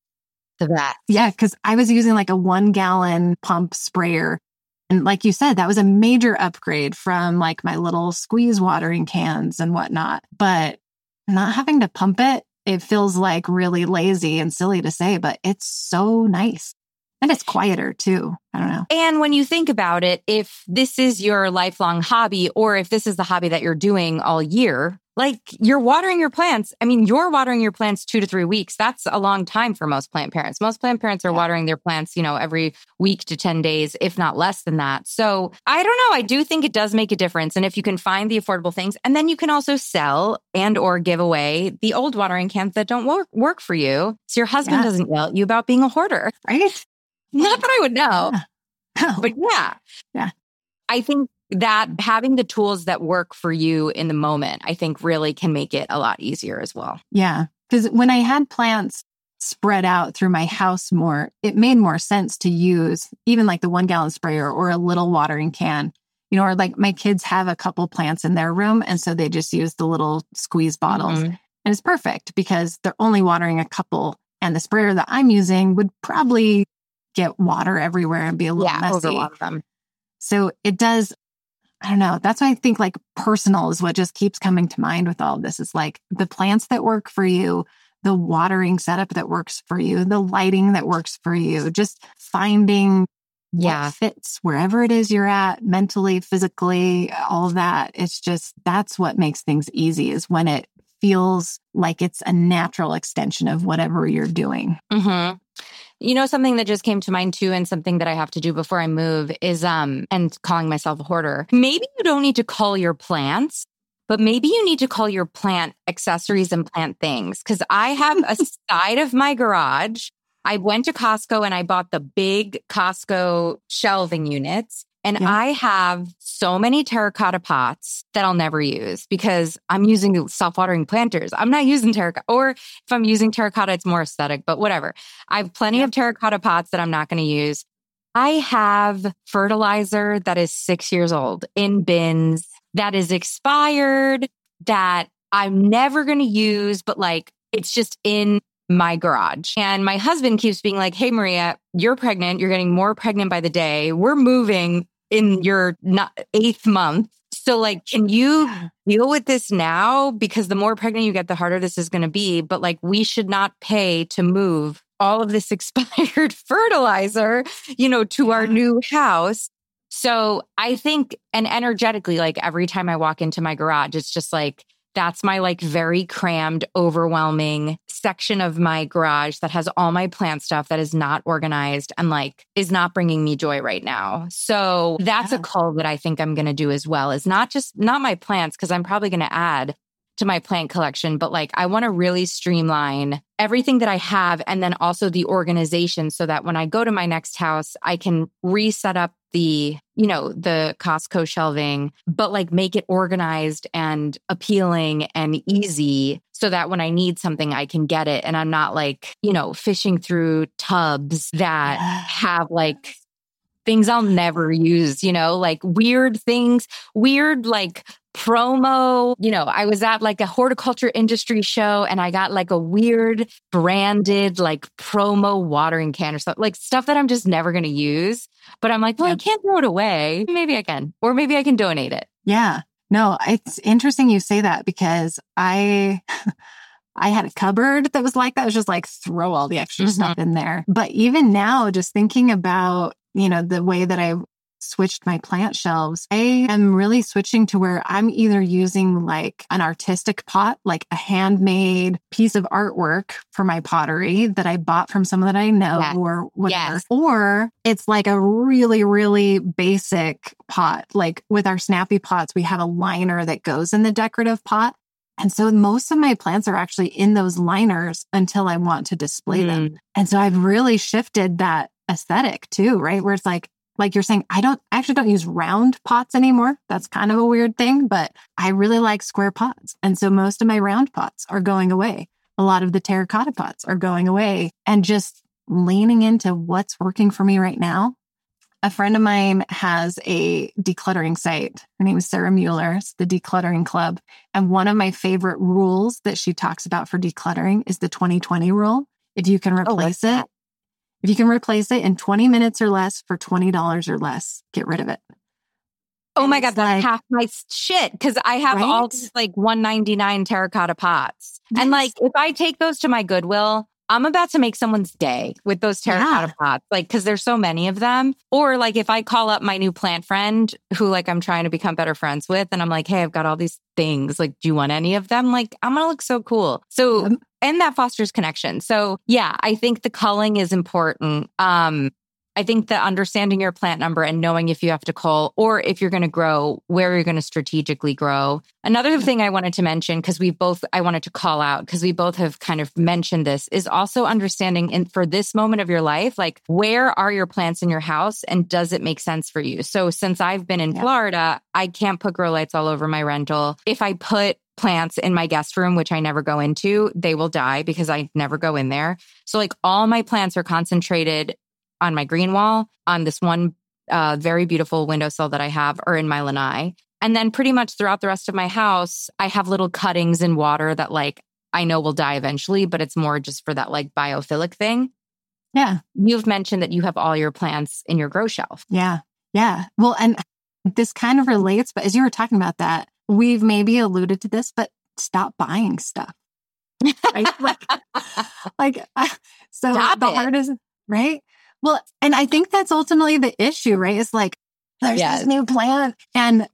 The best. Yeah, because I was using like a one gallon pump sprayer. And like you said, that was a major upgrade from like my little squeeze watering cans and whatnot. But not having to pump it, it feels like really lazy and silly to say, but it's so nice. And it's quieter too. I don't know. And when you think about it, if this is your lifelong hobby, or if this is the hobby that you're doing all year, like you're watering your plants. I mean, you're watering your plants two to three weeks. That's a long time for most plant parents. Most plant parents are yeah. watering their plants, you know, every week to ten days, if not less than that. So I don't know. I do think it does make a difference. And if you can find the affordable things, and then you can also sell and or give away the old watering cans that don't work, work for you. So your husband yeah. doesn't yell at you about being a hoarder. Right? Not that I would know, yeah. but yeah. Yeah. I think that having the tools that work for you in the moment, I think really can make it a lot easier as well. Yeah. Because when I had plants, spread out through my house more, it made more sense to use even like the one gallon sprayer or a little watering can, you know, or like my kids have a couple plants in their room. And so they just use the little squeeze bottles. Mm-hmm. And it's perfect because they're only watering a couple. And the sprayer that I'm using would probably get water everywhere and be a little yeah, messy. overwater them. So it does, I don't know. That's why I think like personal is what just keeps coming to mind with all of this. Is like the plants that work for you, the watering setup that works for you, the lighting that works for you, just finding yeah. what fits wherever it is you're at, mentally, physically, all of that. It's just, that's what makes things easy, is when it feels like it's a natural extension of whatever you're doing. Mm-hmm. You know, something that just came to mind too, and something that I have to do before I move is, um, and calling myself a hoarder. Maybe you don't need to cull your plants, but maybe you need to cull your plant accessories and plant things. Cause I have a side of my garage. I went to Costco and I bought the big Costco shelving units. And Yeah. I have so many terracotta pots that I'll never use because I'm using self-watering planters. I'm not using terracotta. Or if I'm using terracotta, it's more aesthetic, but whatever. I have plenty Yeah. of terracotta pots that I'm not going to use. I have fertilizer that is six years old in bins that is expired, that I'm never going to use, but like it's just in my garage. And my husband keeps being like, hey, Maria, you're pregnant. You're getting more pregnant by the day. We're moving in your not eighth month. So like, can you deal with this now? Because the more pregnant you get, the harder this is going to be. But like, we should not pay to move all of this expired fertilizer, you know, to our new house. So I think, and energetically, like every time I walk into my garage, it's just like, that's my like very crammed, overwhelming section of my garage that has all my plant stuff that is not organized and like is not bringing me joy right now. So that's Yeah. a call that I think I'm going to do as well, is not just, not my plants, because I'm probably going to add to my plant collection, but like I want to really streamline everything that I have, and then also the organization, so that when I go to my next house, I can reset up the, you know, the Costco shelving, but like make it organized and appealing and easy, so that when I need something, I can get it. And I'm not like, you know, fishing through tubs that have like things I'll never use, you know, like weird things, weird like promo. You know, I was at like a horticulture industry show and I got like a weird branded like promo watering can or something, like stuff that I'm just never going to use. But I'm like, well, Yeah. I can't throw it away. Maybe I can, or maybe I can donate it. Yeah. No, it's interesting you say that, because I I had a cupboard that was like that. It was just like throw all the extra Mhm. stuff in there. But even now, just thinking about, you know, the way that I switched my plant shelves, I am really switching to where I'm either using like an artistic pot, like a handmade piece of artwork for my pottery that I bought from someone that I know, Yes. or whatever. Yes. Or it's like a really, really basic pot. Like with our Snappy pots, we have a liner that goes in the decorative pot. And so most of my plants are actually in those liners until I want to display Mm. them. And so I've really shifted that aesthetic too, right? Where it's like, like you're saying, I don't I actually don't use round pots anymore. That's kind of a weird thing, but I really like square pots. And so most of my round pots are going away. A lot of the terracotta pots are going away, and just leaning into what's working for me right now. A friend of mine has a decluttering site. Her name is Sarah Mueller. It's the Decluttering Club. And one of my favorite rules that she talks about for decluttering is the twenty twenty rule. If you can replace what's that? it, if you can replace it in twenty minutes or less for twenty dollars or less, get rid of it. Oh my It's God, that's like- half my shit. Because I have all Right? these like one ninety-nine terracotta pots. And Yes. like, if I take those to my Goodwill, I'm about to make someone's day with those terracotta Yeah. pots. Like, because there's so many of them. Or like, if I call up my new plant friend who like I'm trying to become better friends with, and I'm like, hey, I've got all these things. Like, do you want any of them? Like, I'm going to look so cool. So, Yep. and that fosters connection. So yeah, I think the culling is important. Um, I think that understanding your plant number and knowing if you have to cull, or if you're going to grow, where you're going to strategically grow. Another thing I wanted to mention, because we both, I wanted to call out, because we both have kind of mentioned this, is also understanding in, for this moment of your life, like where are your plants in your house and does it make sense for you? So since I've been in Yeah. Florida, I can't put grow lights all over my rental. If I put plants in my guest room, which I never go into, they will die because I never go in there. So like all my plants are concentrated on my green wall, on this one uh, very beautiful windowsill that I have, or in my lanai. And then pretty much throughout the rest of my house, I have little cuttings in water that like I know will die eventually, but it's more just for that like biophilic thing. Yeah. You've mentioned that you have all your plants in your grow shelf. Yeah. Yeah. Well, and this kind of relates, but as you were talking about that, we've maybe alluded to this, but stop buying stuff. Right? like, like uh, so Stop the it. hardest, right? Well, and I think that's ultimately the issue, right? It's like, there's Yes. this new plant. And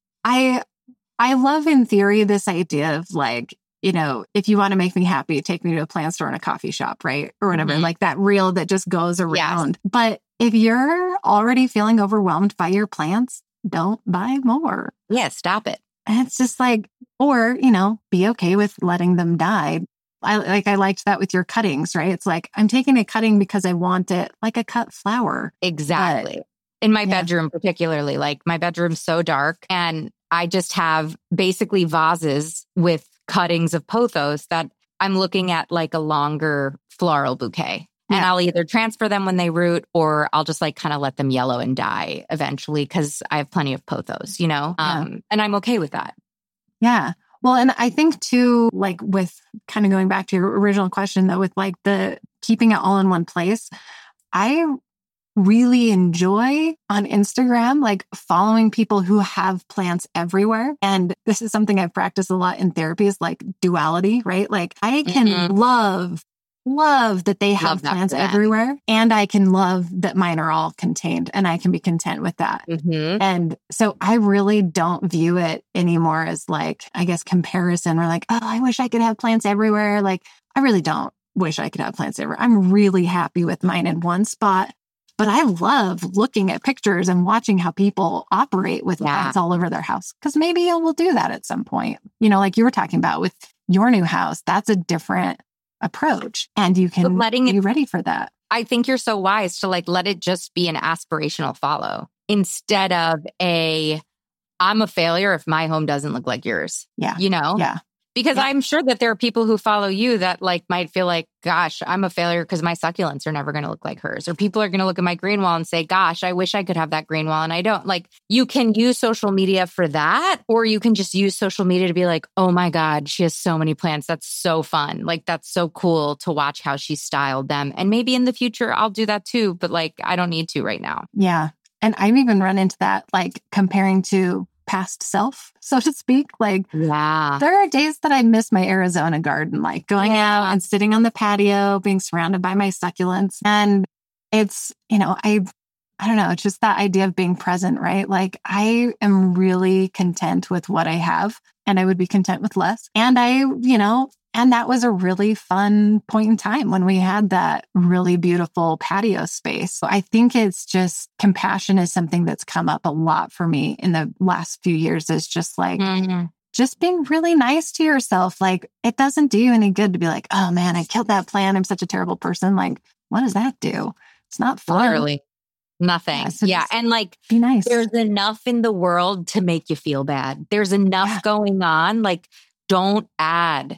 I, I love in theory, this idea of like, you know, if you want to make me happy, take me to a plant store and a coffee shop, right? Or whatever, Mhm. like that reel that just goes around. Yes. But if you're already feeling overwhelmed by your plants, don't buy more. Yeah, stop it. And it's just like, or, you know, be okay with letting them die. I like, I liked that with your cuttings, right? It's like, I'm taking a cutting because I want it like a cut flower. Exactly. But, in my yeah. bedroom, particularly, like my bedroom's so dark and I just have basically vases with cuttings of pothos that I'm looking at like a longer floral bouquet. And yeah. I'll either transfer them when they root or I'll just like kind of let them yellow and die eventually because I have plenty of pothos, you know? Yeah. Um, and I'm okay with that. Yeah. Well, and I think too, like with kind of going back to your original question though, with like the keeping it all in one place, I really enjoy on Instagram, like following people who have plants everywhere. And this is something I've practiced a lot in therapy is like duality, right? Like I can mm-hmm. love, love that they have that plants everywhere. And I can love that mine are all contained and I can be content with that. Mm-hmm. And so I really don't view it anymore as like, I guess, comparison or like, oh, I wish I could have plants everywhere. Like I really don't wish I could have plants everywhere. I'm really happy with mine in one spot. But I love looking at pictures and watching how people operate with yeah. plants all over their house. Because maybe you will do that at some point. You know, like you were talking about with your new house, that's a different approach. And you can letting be it, ready for that. I think you're so wise to like let it just be an aspirational follow instead of a, I'm a failure if my home doesn't look like yours. Yeah. You know? Yeah. Because yeah. I'm sure that there are people who follow you that like might feel like, gosh, I'm a failure because my succulents are never going to look like hers. Or people are going to look at my green wall and say, gosh, I wish I could have that green wall and I don't. Like you can use social media for that, or you can just use social media to be like, oh my God, she has so many plants. That's so fun. Like that's so cool to watch how she styled them. And maybe in the future I'll do that too, but like I don't need to right now. Yeah. And I've even run into that, like comparing to past self, so to speak. Like, yeah, there are days that I miss my Arizona garden, like going yeah. out and sitting on the patio, being surrounded by my succulents. And it's, you know, I, I don't know, it's just that idea of being present, right? Like I am really content with what I have and I would be content with less. And I, you know, and that was a really fun point in time when we had that really beautiful patio space. So I think it's just compassion is something that's come up a lot for me in the last few years. Is just like, mm-hmm. just being really nice to yourself. Like it doesn't do you any good to be like, oh man, I killed that plant. I'm such a terrible person. Like, what does that do? It's not fun. Literally nothing. Yeah. So yeah. And like, be nice. There's enough in the world to make you feel bad. There's enough yeah. going on. Like, don't add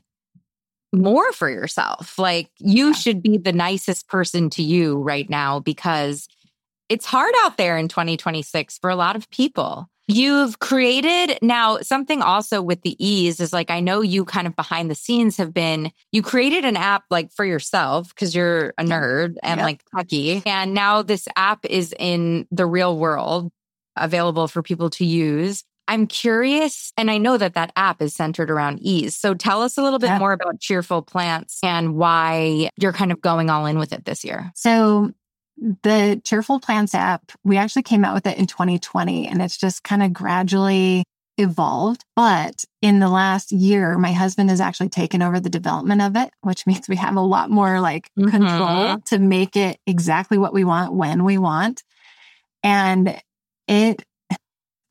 more for yourself. Like you should be the nicest person to you right now because it's hard out there in twenty twenty-six for a lot of people. You've created now something also with the ease is like, I know you kind of behind the scenes have been, you created an app like for yourself because you're a nerd and yep. like techie. And now this app is in the real world available for people to use. I'm curious, and I know that that app is centered around ease. So tell us a little bit yeah. more about Cheerful Plants and why you're kind of going all in with it this year. So the Cheerful Plants app, we actually came out with it in twenty twenty, and it's just kind of gradually evolved. But in the last year, my husband has actually taken over the development of it, which means we have a lot more like mm-hmm. control to make it exactly what we want when we want. And it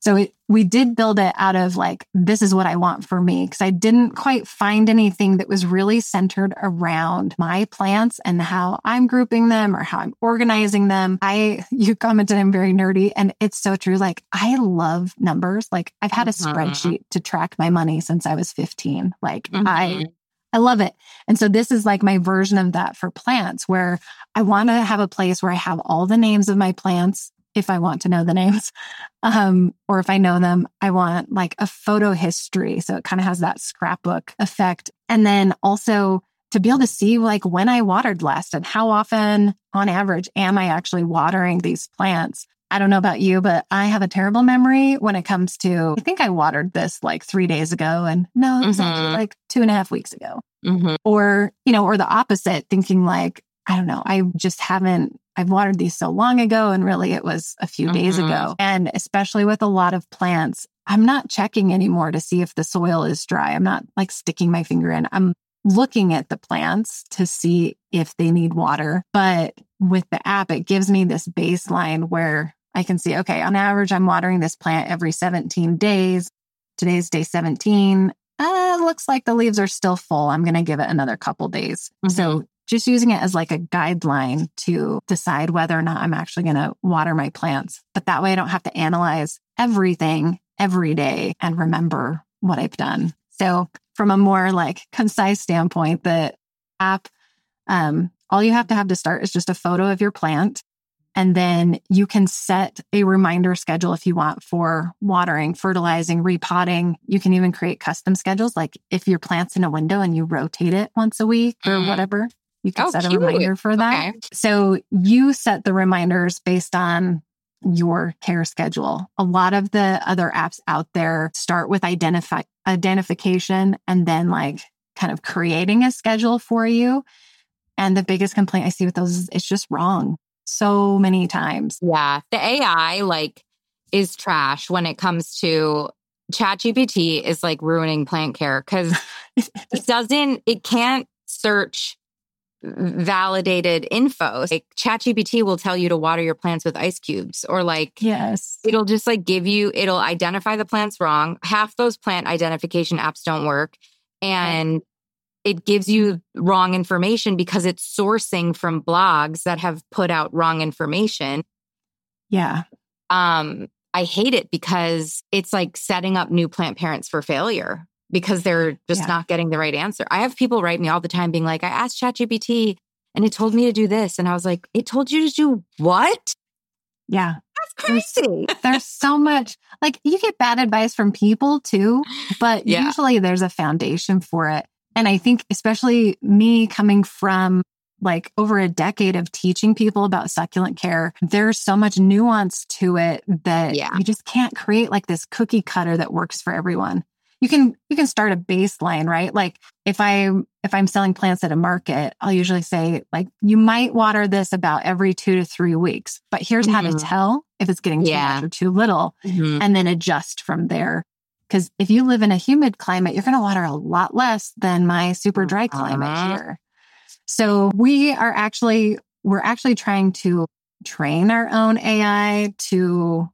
So it, we did build it out of like, this is what I want for me. Because I didn't quite find anything that was really centered around my plants and how I'm grouping them or how I'm organizing them. I, you commented I'm very nerdy, and it's so true. Like, I love numbers. Like, I've had a Mhm. spreadsheet to track my money since I was fifteen. Like Mhm. I, I love it. And so this is like my version of that for plants, where I want to have a place where I have all the names of my plants, if I want to know the names, um, or if I know them. I want like a photo history. So it kind of has that scrapbook effect. And then also to be able to see like when I watered last and how often on average am I actually watering these plants. I don't know about you, but I have a terrible memory when it comes to, I think I watered this like three days ago, and no, it was Mhm. actually like two and a half weeks ago. Mhm. Or, you know, or the opposite, thinking like, I don't know, I just haven't, I've watered these so long ago, and really it was a few days Mhm. ago. And especially with a lot of plants, I'm not checking anymore to see if the soil is dry. I'm not like sticking my finger in. I'm looking at the plants to see if they need water. But with the app, it gives me this baseline where I can see, okay, on average, I'm watering this plant every seventeen days. Today's day seventeen. Uh, looks like the leaves are still full. I'm going to give it another couple days. Mhm. So just using it as like a guideline to decide whether or not I'm actually going to water my plants. But that way I don't have to analyze everything every day and remember what I've done. So from a more like concise standpoint, the app, um, all you have to have to start is just a photo of your plant. And then you can set a reminder schedule if you want for watering, fertilizing, repotting. You can even create custom schedules. Like if your plant's in a window and you rotate it once a week or Mhm. whatever, you can Oh, set a cute. reminder for that. Okay. So you set the reminders based on your care schedule. A lot of the other apps out there start with identify identification and then like kind of creating a schedule for you. And the biggest complaint I see with those is it's just wrong so many times. Yeah. The A I like is trash when it comes to ChatGPT is like ruining plant care because it doesn't, it can't search validated info. Like ChatGPT will tell you to water your plants with ice cubes, or like Yes. it'll just like give you, it'll identify the plants wrong. Half those plant identification apps don't work. And it gives you wrong information because it's sourcing from blogs that have put out wrong information. Yeah. Um, I hate it because it's like setting up new plant parents for failure because they're just Yeah. not getting the right answer. I have people write me all the time being like, I asked ChatGPT and it told me to do this. And I was like, it told you to do what? Yeah. That's crazy. There's so much, like you get bad advice from people too, but Yeah. usually there's a foundation for it. And I think especially me coming from like over a decade of teaching people about succulent care, there's so much nuance to it that Yeah. you just can't create like this cookie cutter that works for everyone. You can, you can start a baseline, right? Like if I, if I'm selling plants at a market, I'll usually say like, you might water this about every two to three weeks, but here's how to Mhm. tell if it's getting too Yeah. much or too little, Mhm. and then adjust from there. Because if you live in a humid climate, you're going to water a lot less than my super dry climate Uh-huh. here. So we are actually, we're actually trying to train our own A I to,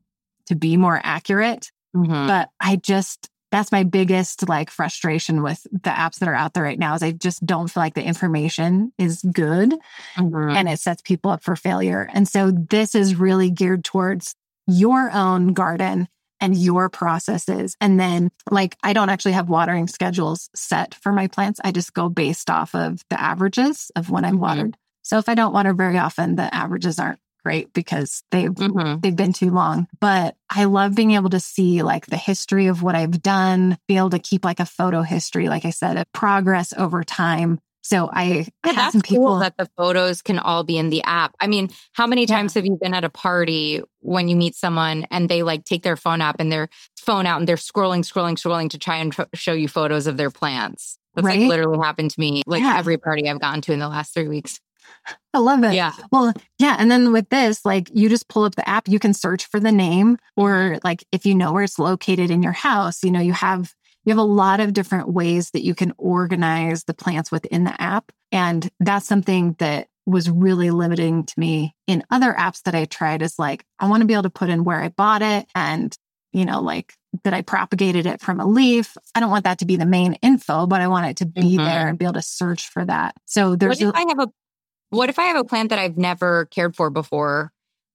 to be more accurate. Mhm. But I just, that's my biggest like frustration with the apps that are out there right now is I just don't feel like the information is good Mhm. and it sets people up for failure. And so this is really geared towards your own garden and your processes. And then like, I don't actually have watering schedules set for my plants. I just go based off of the averages of when I've Mhm. watered. So if I don't water very often, the averages aren't great because they've, Mhm. they've been too long. But I love being able to see like the history of what I've done, be able to keep like a photo history, like I said, of progress over time. So I Yeah, have that's some people cool that the photos can all be in the app. I mean, how many Yeah. times have you been at a party when you meet someone and they like take their phone app and their phone out and they're scrolling, scrolling, scrolling to try and tr- show you photos of their plants? That's Right? like literally happened to me, like Yeah. every party I've gone to in the last three weeks. I love it. Yeah. Well, yeah. And then with this, like you just pull up the app, you can search for the name, or like if you know where it's located in your house, you know, you have you have a lot of different ways that you can organize the plants within the app. And that's something that was really limiting to me in other apps that I tried is like, I want to be able to put in where I bought it and you know, like that I propagated it from a leaf. I don't want that to be the main info, but I want it to be mm-hmm. there and be able to search for that. So there's what if a, I have a what if I have a plant that I've never cared for before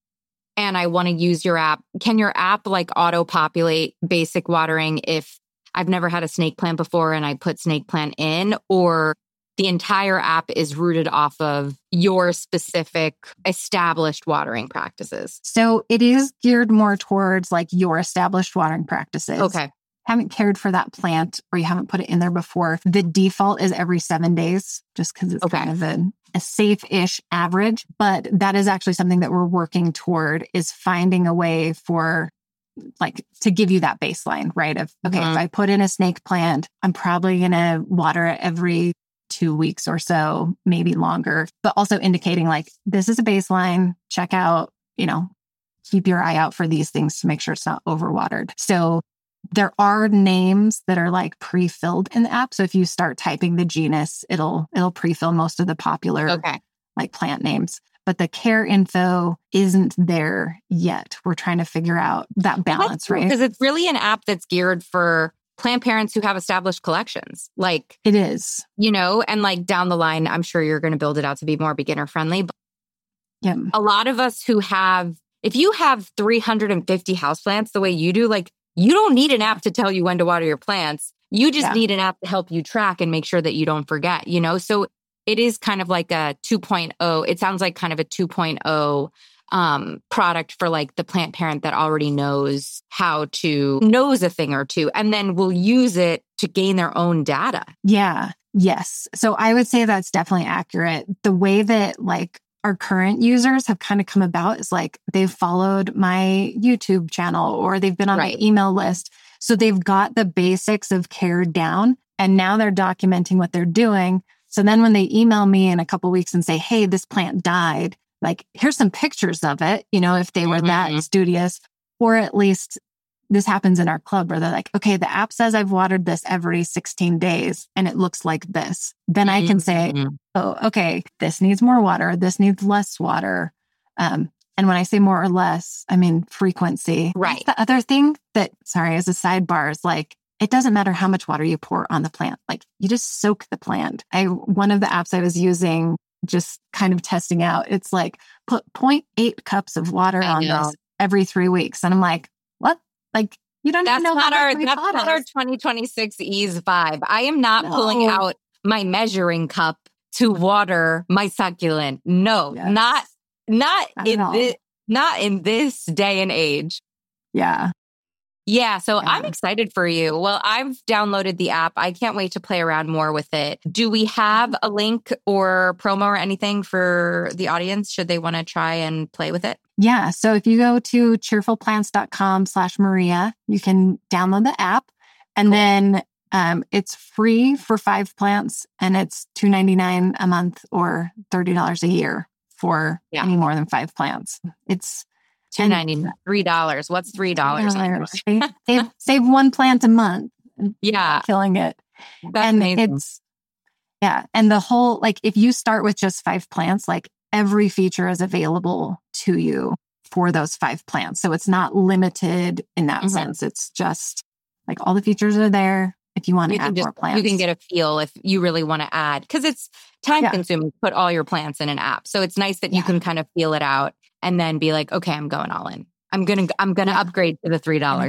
and I want to use your app? Can your app like auto populate basic watering if I've never had a snake plant before and I put snake plant in, or the entire app is rooted off of your specific established watering practices? So it is geared more towards like your established watering practices. Okay. Haven't cared for that plant or you haven't put it in there before. The default is every seven days, just because it's okay. kind of a, a safe-ish average. But that is actually something that we're working toward, is finding a way for like to give you that baseline, right? Of, okay, mm-hmm. if I put in a snake plant, I'm probably going to water it every two weeks or so, maybe longer, but also indicating like, this is a baseline, check out, you know, keep your eye out for these things to make sure it's not overwatered. So there are names that are like pre-filled in the app. So if you start typing the genus, it'll, it'll pre-fill most of the popular okay. like plant names, but the care info isn't there yet. We're trying to figure out that balance, right? Because it's really an app that's geared for plant parents who have established collections. Like it is, you know, and like down the line, I'm sure you're going to build it out to be more beginner friendly. But yep. a lot of us who have, if you have three hundred fifty houseplants the way you do, like you don't need an app to tell you when to water your plants. You just yeah. need an app to help you track and make sure that you don't forget, you know? So it is kind of like a two point oh. It sounds like kind of a two point oh um, product for like the plant parent that already knows how to, knows a thing or two, and then will use it to gain their own data. Yeah. Yes. So I would say that's definitely accurate. The way that like our current users have kind of come about is like they've followed my YouTube channel or they've been on right. my email list. So they've got the basics of care down and now they're documenting what they're doing. So then when they email me in a couple of weeks and say, hey, this plant died, like, here's some pictures of it, you know, if they were mm-hmm. that studious, or at least this happens in our club where they're like, okay, the app says I've watered this every sixteen days and it looks like this. Then mm-hmm. I can say, oh, okay, this needs more water. This needs less water. Um, and when I say more or less, I mean frequency. Right. That's the other thing that, sorry, as a sidebar is like, it doesn't matter how much water you pour on the plant. Like you just soak the plant. I, one of the apps I was using, just kind of testing out, it's like put zero point eight cups of water I on know. this every three weeks. And I'm like, what? Like, you don't that's even know not how our, much that's not our twenty twenty-six Ease vibe. I am not no. pulling out my measuring cup to water my succulent. No, yes. not, not, not in this, not in this day and age. Yeah. Yeah. So yeah. I'm excited for you. Well, I've downloaded the app. I can't wait to play around more with it. Do we have a link or promo or anything for the audience? Should they want to try and play with it? Yeah. So if you go to cheerfulplants.com slash Maria, you can download the app and cool. then um, it's free for five plants and it's two ninety-nine a month or thirty dollars a year for yeah. any more than five plants. It's two ninety-nine, three dollars. What's three dollars? save, save one plant a month. Yeah. Killing it. That's and amazing. It's, yeah. And the whole, like, if you start with just five plants, like every feature is available to you for those five plants. So it's not limited in that mm-hmm. sense. It's just like all the features are there. If you want to you add just, more plants, you can get a feel if you really want to add, because it's time yeah. consuming to put all your plants in an app. So it's nice that yeah. you can kind of feel it out and then be like, okay, I'm going all in. I'm going to, I'm going to yeah. upgrade to the three dollars.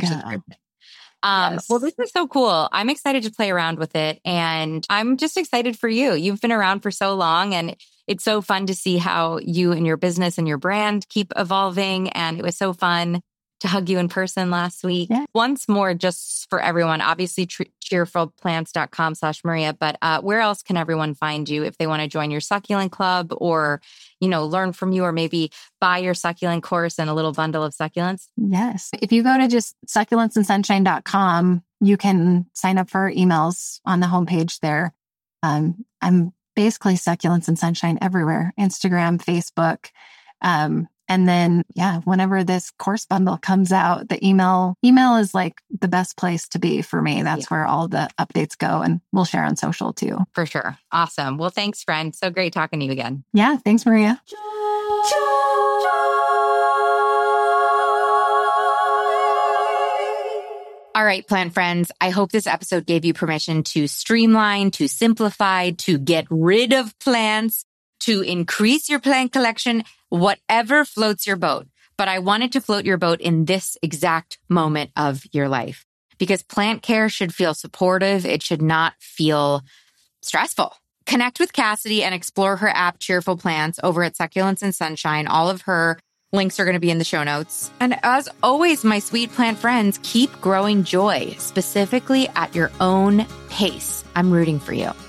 Um, yes. Well, this is so cool. I'm excited to play around with it. And I'm just excited for you. You've been around for so long and it's so fun to see how you and your business and your brand keep evolving. And it was so fun to hug you in person last week. Yeah. Once more, just for everyone, obviously tr- cheerfulplants.com slash Maria, but uh, where else can everyone find you if they want to join your succulent club or, you know, learn from you or maybe buy your succulent course and a little bundle of succulents? Yes. If you go to just succulents and sunshine dot com, you can sign up for our emails on the homepage there. Um, I'm basically Succulents and Sunshine everywhere, Instagram, Facebook, um, and then, yeah, whenever this course bundle comes out, the email email is like the best place to be for me. That's yeah. where all the updates go, and we'll share on social too. For sure. Awesome. Well, thanks, friend. So great talking to you again. Yeah. Thanks, Maria. All right, plant friends, I hope this episode gave you permission to streamline, to simplify, to get rid of plants, to increase your plant collection, whatever floats your boat. But I wanted to float your boat in this exact moment of your life because plant care should feel supportive. It should not feel stressful. Connect with Cassidy and explore her app, Cheerful Plants, over at Succulents and Sunshine. All of her links are going to be in the show notes. And as always, my sweet plant friends, keep growing joy, specifically at your own pace. I'm rooting for you.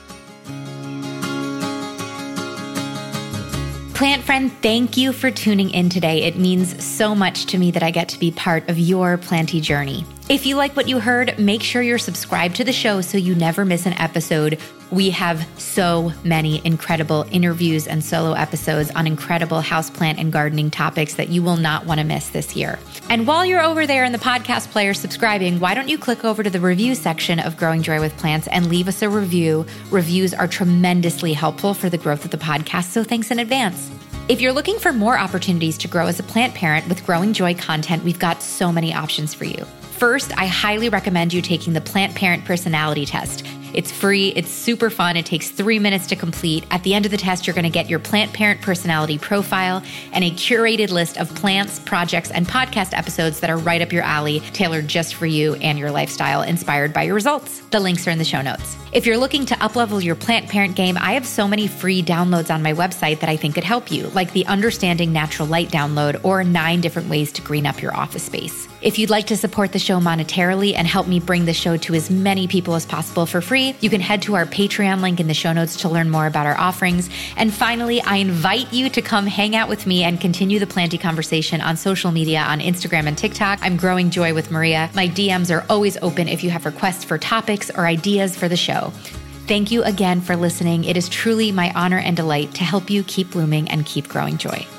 Plant friend, thank you for tuning in today. It means so much to me that I get to be part of your planty journey. If you like what you heard, make sure you're subscribed to the show so you never miss an episode. We have so many incredible interviews and solo episodes on incredible houseplant and gardening topics that you will not want to miss this year. And while you're over there in the podcast player subscribing, why don't you click over to the review section of Growing Joy with Plants and leave us a review. Reviews are tremendously helpful for the growth of the podcast, so thanks in advance. If you're looking for more opportunities to grow as a plant parent with Growing Joy content, we've got so many options for you. First, I highly recommend you taking the Plant Parent Personality Test. It's free, it's super fun, it takes three minutes to complete. At the end of the test, you're gonna get your plant parent personality profile and a curated list of plants, projects, and podcast episodes that are right up your alley, tailored just for you and your lifestyle, inspired by your results. The links are in the show notes. If you're looking to uplevel your plant parent game, I have so many free downloads on my website that I think could help you, like the Understanding Natural Light download or nine different ways to green up your office space. If you'd like to support the show monetarily and help me bring the show to as many people as possible for free, you can head to our Patreon link in the show notes to learn more about our offerings. And finally, I invite you to come hang out with me and continue the planty conversation on social media on Instagram and TikTok. I'm Growing Joy with Maria. My D Ms are always open if you have requests for topics or ideas for the show. Thank you again for listening. It is truly my honor and delight to help you keep blooming and keep growing joy.